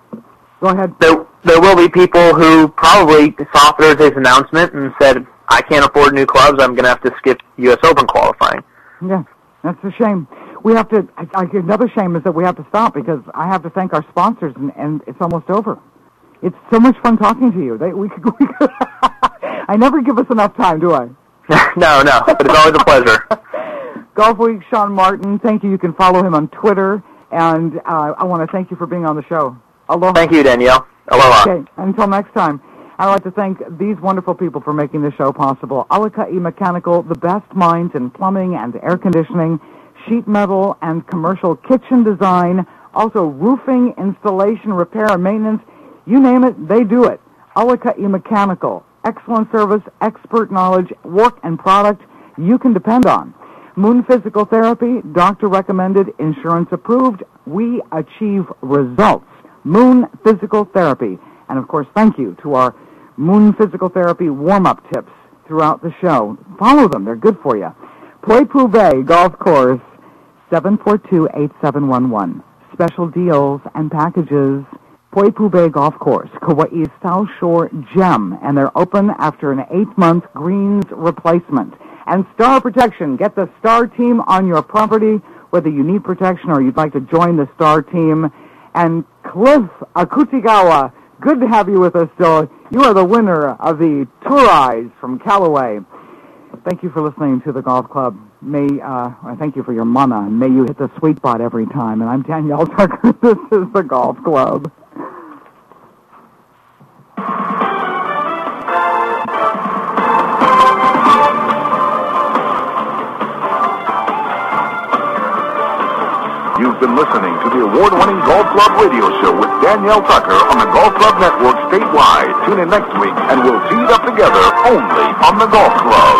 Go ahead. There, there will be people who probably saw Thursday's announcement and said, "I can't afford new clubs. I'm going to have to skip U S Open qualifying." Yeah, that's a shame. We have to. I, I, another shame is that we have to stop because I have to thank our sponsors, and, and it's almost over. It's so much fun talking to you. They, we could. We could I never give us enough time, do I? no, no, but it's always a pleasure. Golf Week, Sean Martin, thank you. You can follow him on Twitter, and uh, I want to thank you for being on the show. Aloha. Thank you, Danielle. Aloha. Okay, until next time, I'd like to thank these wonderful people for making this show possible. Alakai Mechanical, the best minds in plumbing and air conditioning, sheet metal and commercial kitchen design, also roofing, installation, repair, and maintenance. You name it, they do it. Alakai Mechanical, excellent service, expert knowledge, work and product you can depend on. Moon Physical Therapy, doctor recommended, insurance approved. We achieve results. Moon Physical Therapy. And of course, thank you to our Moon Physical Therapy warm-up tips throughout the show. Follow them. They're good for you. Poipu Bay Golf Course, seven four two, eight seven one one. Special deals and packages. Poipu Bay Golf Course, Kauai's South Shore gem, and they're open after an eight-month greens replacement. And Star Protection, get the Star Team on your property, whether you need protection or you'd like to join the Star Team. And Cliff Akutigawa, good to have you with us still. You are the winner of the Tourise from Callaway. Thank you for listening to the Golf Club. May uh, I thank you for your mana, and may you hit the sweet spot every time. And I'm Danielle Tucker. This is the Golf Club. You've been listening to the award-winning Golf Club radio show with Danielle Tucker on the Golf Club Network statewide. Tune in next week, and we'll tee it up together only on the Golf Club.